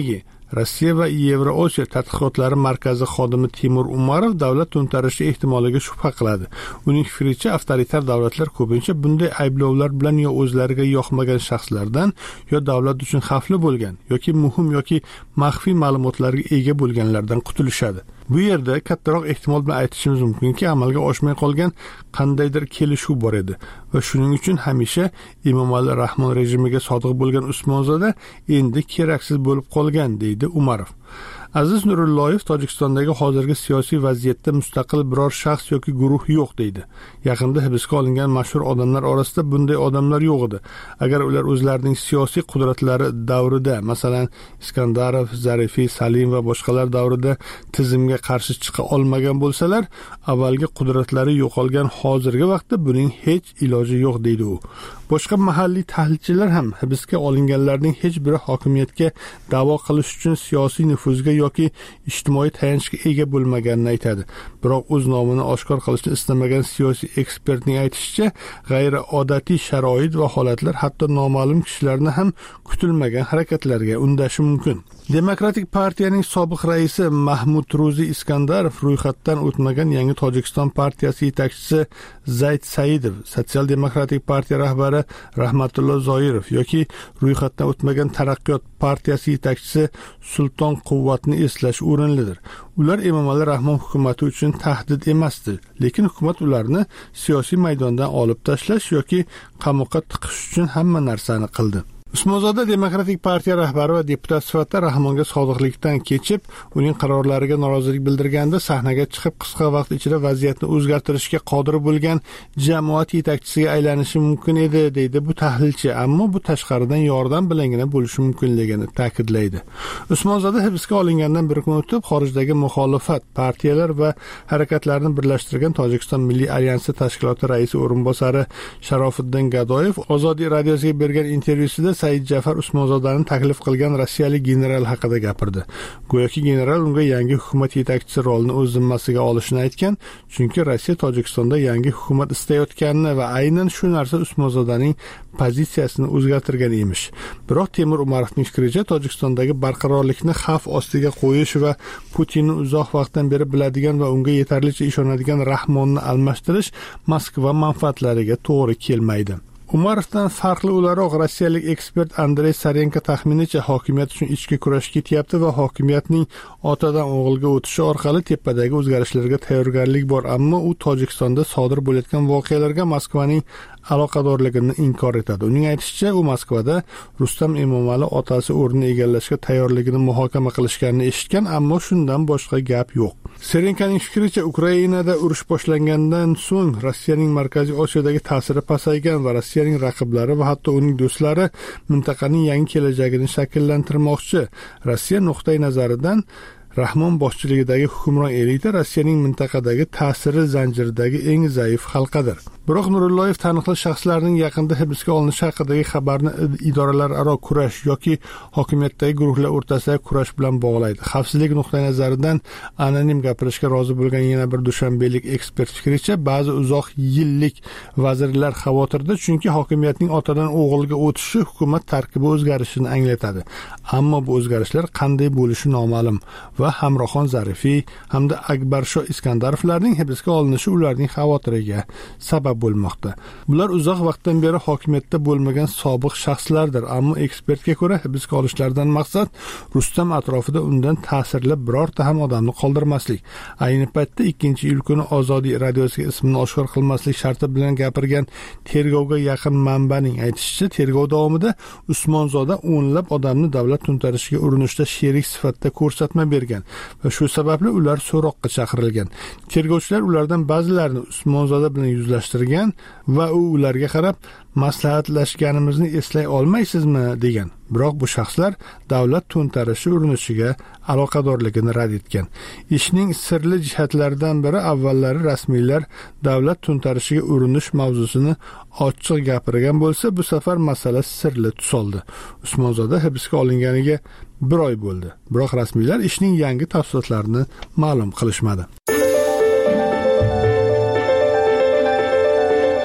Rossiya va Yevroosiyo tadqiqotlari markazi xodimi Timur Umarov davlat to'ntarishi ehtimoliga shubha qiladi. Uning fikricha, avtoritar davlatlar ko'pincha bunday ayblovlar bilan yo o'zlariga yoqmagan shaxslardan, yo davlat uchun xavfli bo'lgan yoki muhim yoki maxfiy ma'lumotlarga ega bo'lganlardan qutulishadi. Bu yerda kattaroq ehtimol bilan aytishimiz mumkinki, amalga oshmay qolgan qandaydir kelishuv bor edi va shuning uchun hamisha Emomali Rahmon rejimiga sodiq bo'lgan Usmonzoda endi keraksiz bo'lib qolgan, deydi Umarov. Aziz Nurulloyev Tojikistondagi hozirgi siyosiy vaziyatda mustaqil biror shaxs yoki guruh yo'q, deydi. Yaqinda hibsga olingan mashhur odamlar orasida bunday odamlar yo'q edi. Agar ular o'zlarining siyosiy qudratlari davrida, masalan, Iskandarov, Zarifiy, Salim va boshqalar davrida tizimga qarshi chiqa olmagan bo'lsalar, avvalgi qudratlari yo'qolgan hozirgi vaqtda buning hech iloji yo'q, deydi u. Boshqa mahalliy tahlilchilar ham hibsga olinganlarning hech biri hokimiyatga da'vo qilish uchun siyosiy nufuzga yoki ijtimoiy tayanchga ega bo'lmaganini aytadi. Biroq o'z nomini oshkor qilishni istamagan siyosiy ekspertning aytishicha, g'ayriodatiy sharoit va holatlar hatto noma'lum kishilarni ham kutilmagan harakatlarga undashi mumkin. Demokratik partiyaning sobiq raisi Mahmud Ruzi Iskandarov ro'yxatdan o'tmagan yangi Tojikiston partiyasi yetakchisi Zayd Saidov, Sotsial demokratik partiya rahbari Rahmatullo Zoirov yoki ro'yxatdan o'tmagan Taraqqiyot partiyasi yetakchisi Sulton Quvvatni eslash o'rinlidir. Ular Emomali Rahmon hukumati uchun tahdid emasdi, lekin hukumat ularni siyosiy maydondan olib tashlash yoki qamoqqa tiqish uchun hamma narsani qildi. Usmonzoda Demokratik partiya rahbari va deputat sifatida Rahmonga sodiqlikdan kechib, uning qarorlariga norozilik bildirganda sahnaga chiqib qisqa vaqt ichida vaziyatni o'zgartirishga qodir bo'lgan jamoat yetakchisiga aylanishi mumkin edi, deydi bu tahlilchi, ammo bu tashqaridan yordam bilangina bo'lishi mumkinligini ta'kidlaydi. Usmonzoda hibsga olingandan bir kun o'tib, xorijdagi muxolifat partiyalar va harakatlarni birlashtirgan Tojikiston Milliy alyansi tashkiloti raisi o'rinbosari Sharofiddin Gadoyev Ozodiy radiosiga bergan intervyusida Said Jafar Usmonzodani taklif qilgan rossiyalik general haqida gapirdi. Go'yoki general unga yangi hukumat yetakchisi rolini o'z zimmasiga olishini aytgan, chunki Rossiya Tojikistonda yangi hukumat istayotganini va aynan shu narsa Usmonzodaning pozitsiyasini o'zgartirgan emish. Biroq Temur Umarovning fikricha, Tojikistondagi barqarorlikni xavf ostiga qo'yish va Putinni uzoq vaqtdan beri biladigan va unga yetarlicha ishonadigan Rahmonni almashtirish Moskva manfaatlariga to'g'ri kelmaydi. Umarovdan farqli o'laroq rossiyalik ekspert Andrey Sarenko taxminicha hokimiyat uchun ichki kurash ketyapti va hokimiyatning otadan o'g'ilga o'tishi orqali tepadagi o'zgarishlarga tayyorgarlik bor, ammo u Tojikistonda sodir bo'layotgan voqealarga Moskvaning aloqadorligini inkor etadi. Uning aytishicha, u Moskvada Rustam Emomali otasi o'rnini egallashga tayyorligini muhokama qilishganini eshitgan, ammo shundan boshqa gap yo'q. Serenkaning fikricha, Ukrainada urush boshlangandan so'ng Rossiyaning Markaziy Osiyodagi ta'siri pasaygan va Rossiyaning raqiblari va hatto uning do'stlari mintaqaning yangi kelajagini shakllantirmoqchi. Rossiya nuqtai nazaridan Rahmon boshchiligidagi hukmron elita Rossiyaning mintaqadagi ta'siri zanjiridagi eng zaif halqadir. Biroq Nurulloyev taniqli shaxslarning yaqinda hibsga olinishi haqidagi xabarni idoralararo kurash yoki hokimiyatdagi guruhlar o'rtasidagi kurash bilan bog'laydi. Xavfsizlik nuqtai nazaridan anonim gapirishga rozi bo'lgan yana bir dushanbelik ekspert fikricha, ba'zi uzoq yillik vazirlar xavotirda, chunki hokimiyatning otadan o'g'ilga o'tishi hukumat tarkibi o'zgarishini anglatadi. Ammo bu o'zgarishlar qanday bo'lishi noma'lum va Hamroxon Zarifiy hamda Akbarsho Iskandarovlarning hibsga olinishi ularning xavotiriga sabab bo'lmoqda. Bular uzoq vaqtdan beri hokimiyatda bo'lmagan sobiq shaxslardir, ammo ekspertga ko'ra hibsga olishlardan maqsad Rustam atrofida undan ta'sirli birorta ham odamni qoldirmaslik. Ayni paytda 2-iyul kuni Ozodiy radiosiga ismini oshkor qilmaslik sharti bilan gapirgan tergovga yaqin manbaning aytishicha, tergov davomida Usmonzoda o'nlab odamni davlat to'ntarishiga urinishda sherik sifatida ko'rsatma bergan va shu sababli ular so'roqqa chaqirilgan. Tergovchilar ulardan ba'zilarini Usmonzoda bilan yuzlashtirgan va u ularga qarab, maslahatlashganimizni eslay olmaysizmi degan. Biroq bu shaxslar davlat to'ntarishi urinishiga aloqadorligini rad etgan. Ishning sirli jihatlaridan biri, avvallari rasmiylar davlat to'ntarishiga urinish mavzusini ochiq gapirgan bo'lsa, bu safar masala sirli tus oldi. Usmonzoda hibsga olinganiga 1 oy bo'ldi. Biroq rasmiylar ishning yangi tafsilotlarini ma'lum qilishmadi.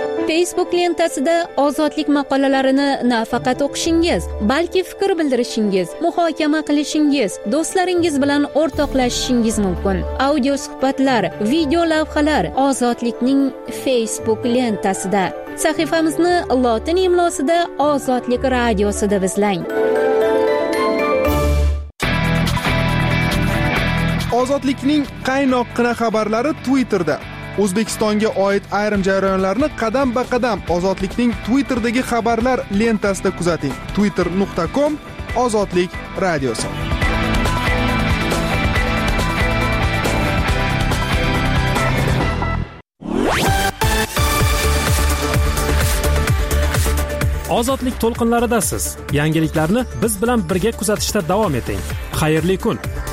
Facebook lentasida ozodlik maqolalarini nafaqat o'qishingiz, balki fikr bildirishingiz, muhokama qilishingiz, do'stlaringiz bilan o'rtoqlashishingiz mumkin. Audio suhbatlar, video lavhalar ozodlikning Facebook lentasida. Sahifamizni lotin imlosida Ozodlik radiosi deb izlang. Ozodlikning qaynoqqina xabarlari Twitterda. O'zbekistonga oid ayrim jarayonlarni qadam-ba-qadam Ozodlikning Twitterdagi xabarlar lentasida kuzating. twitter.com Ozodlik radiosi. Ozodlik to'lqinlaridasiz. Yangiliklarni biz bilan birga kuzatishda davom eting. Xayrli kun.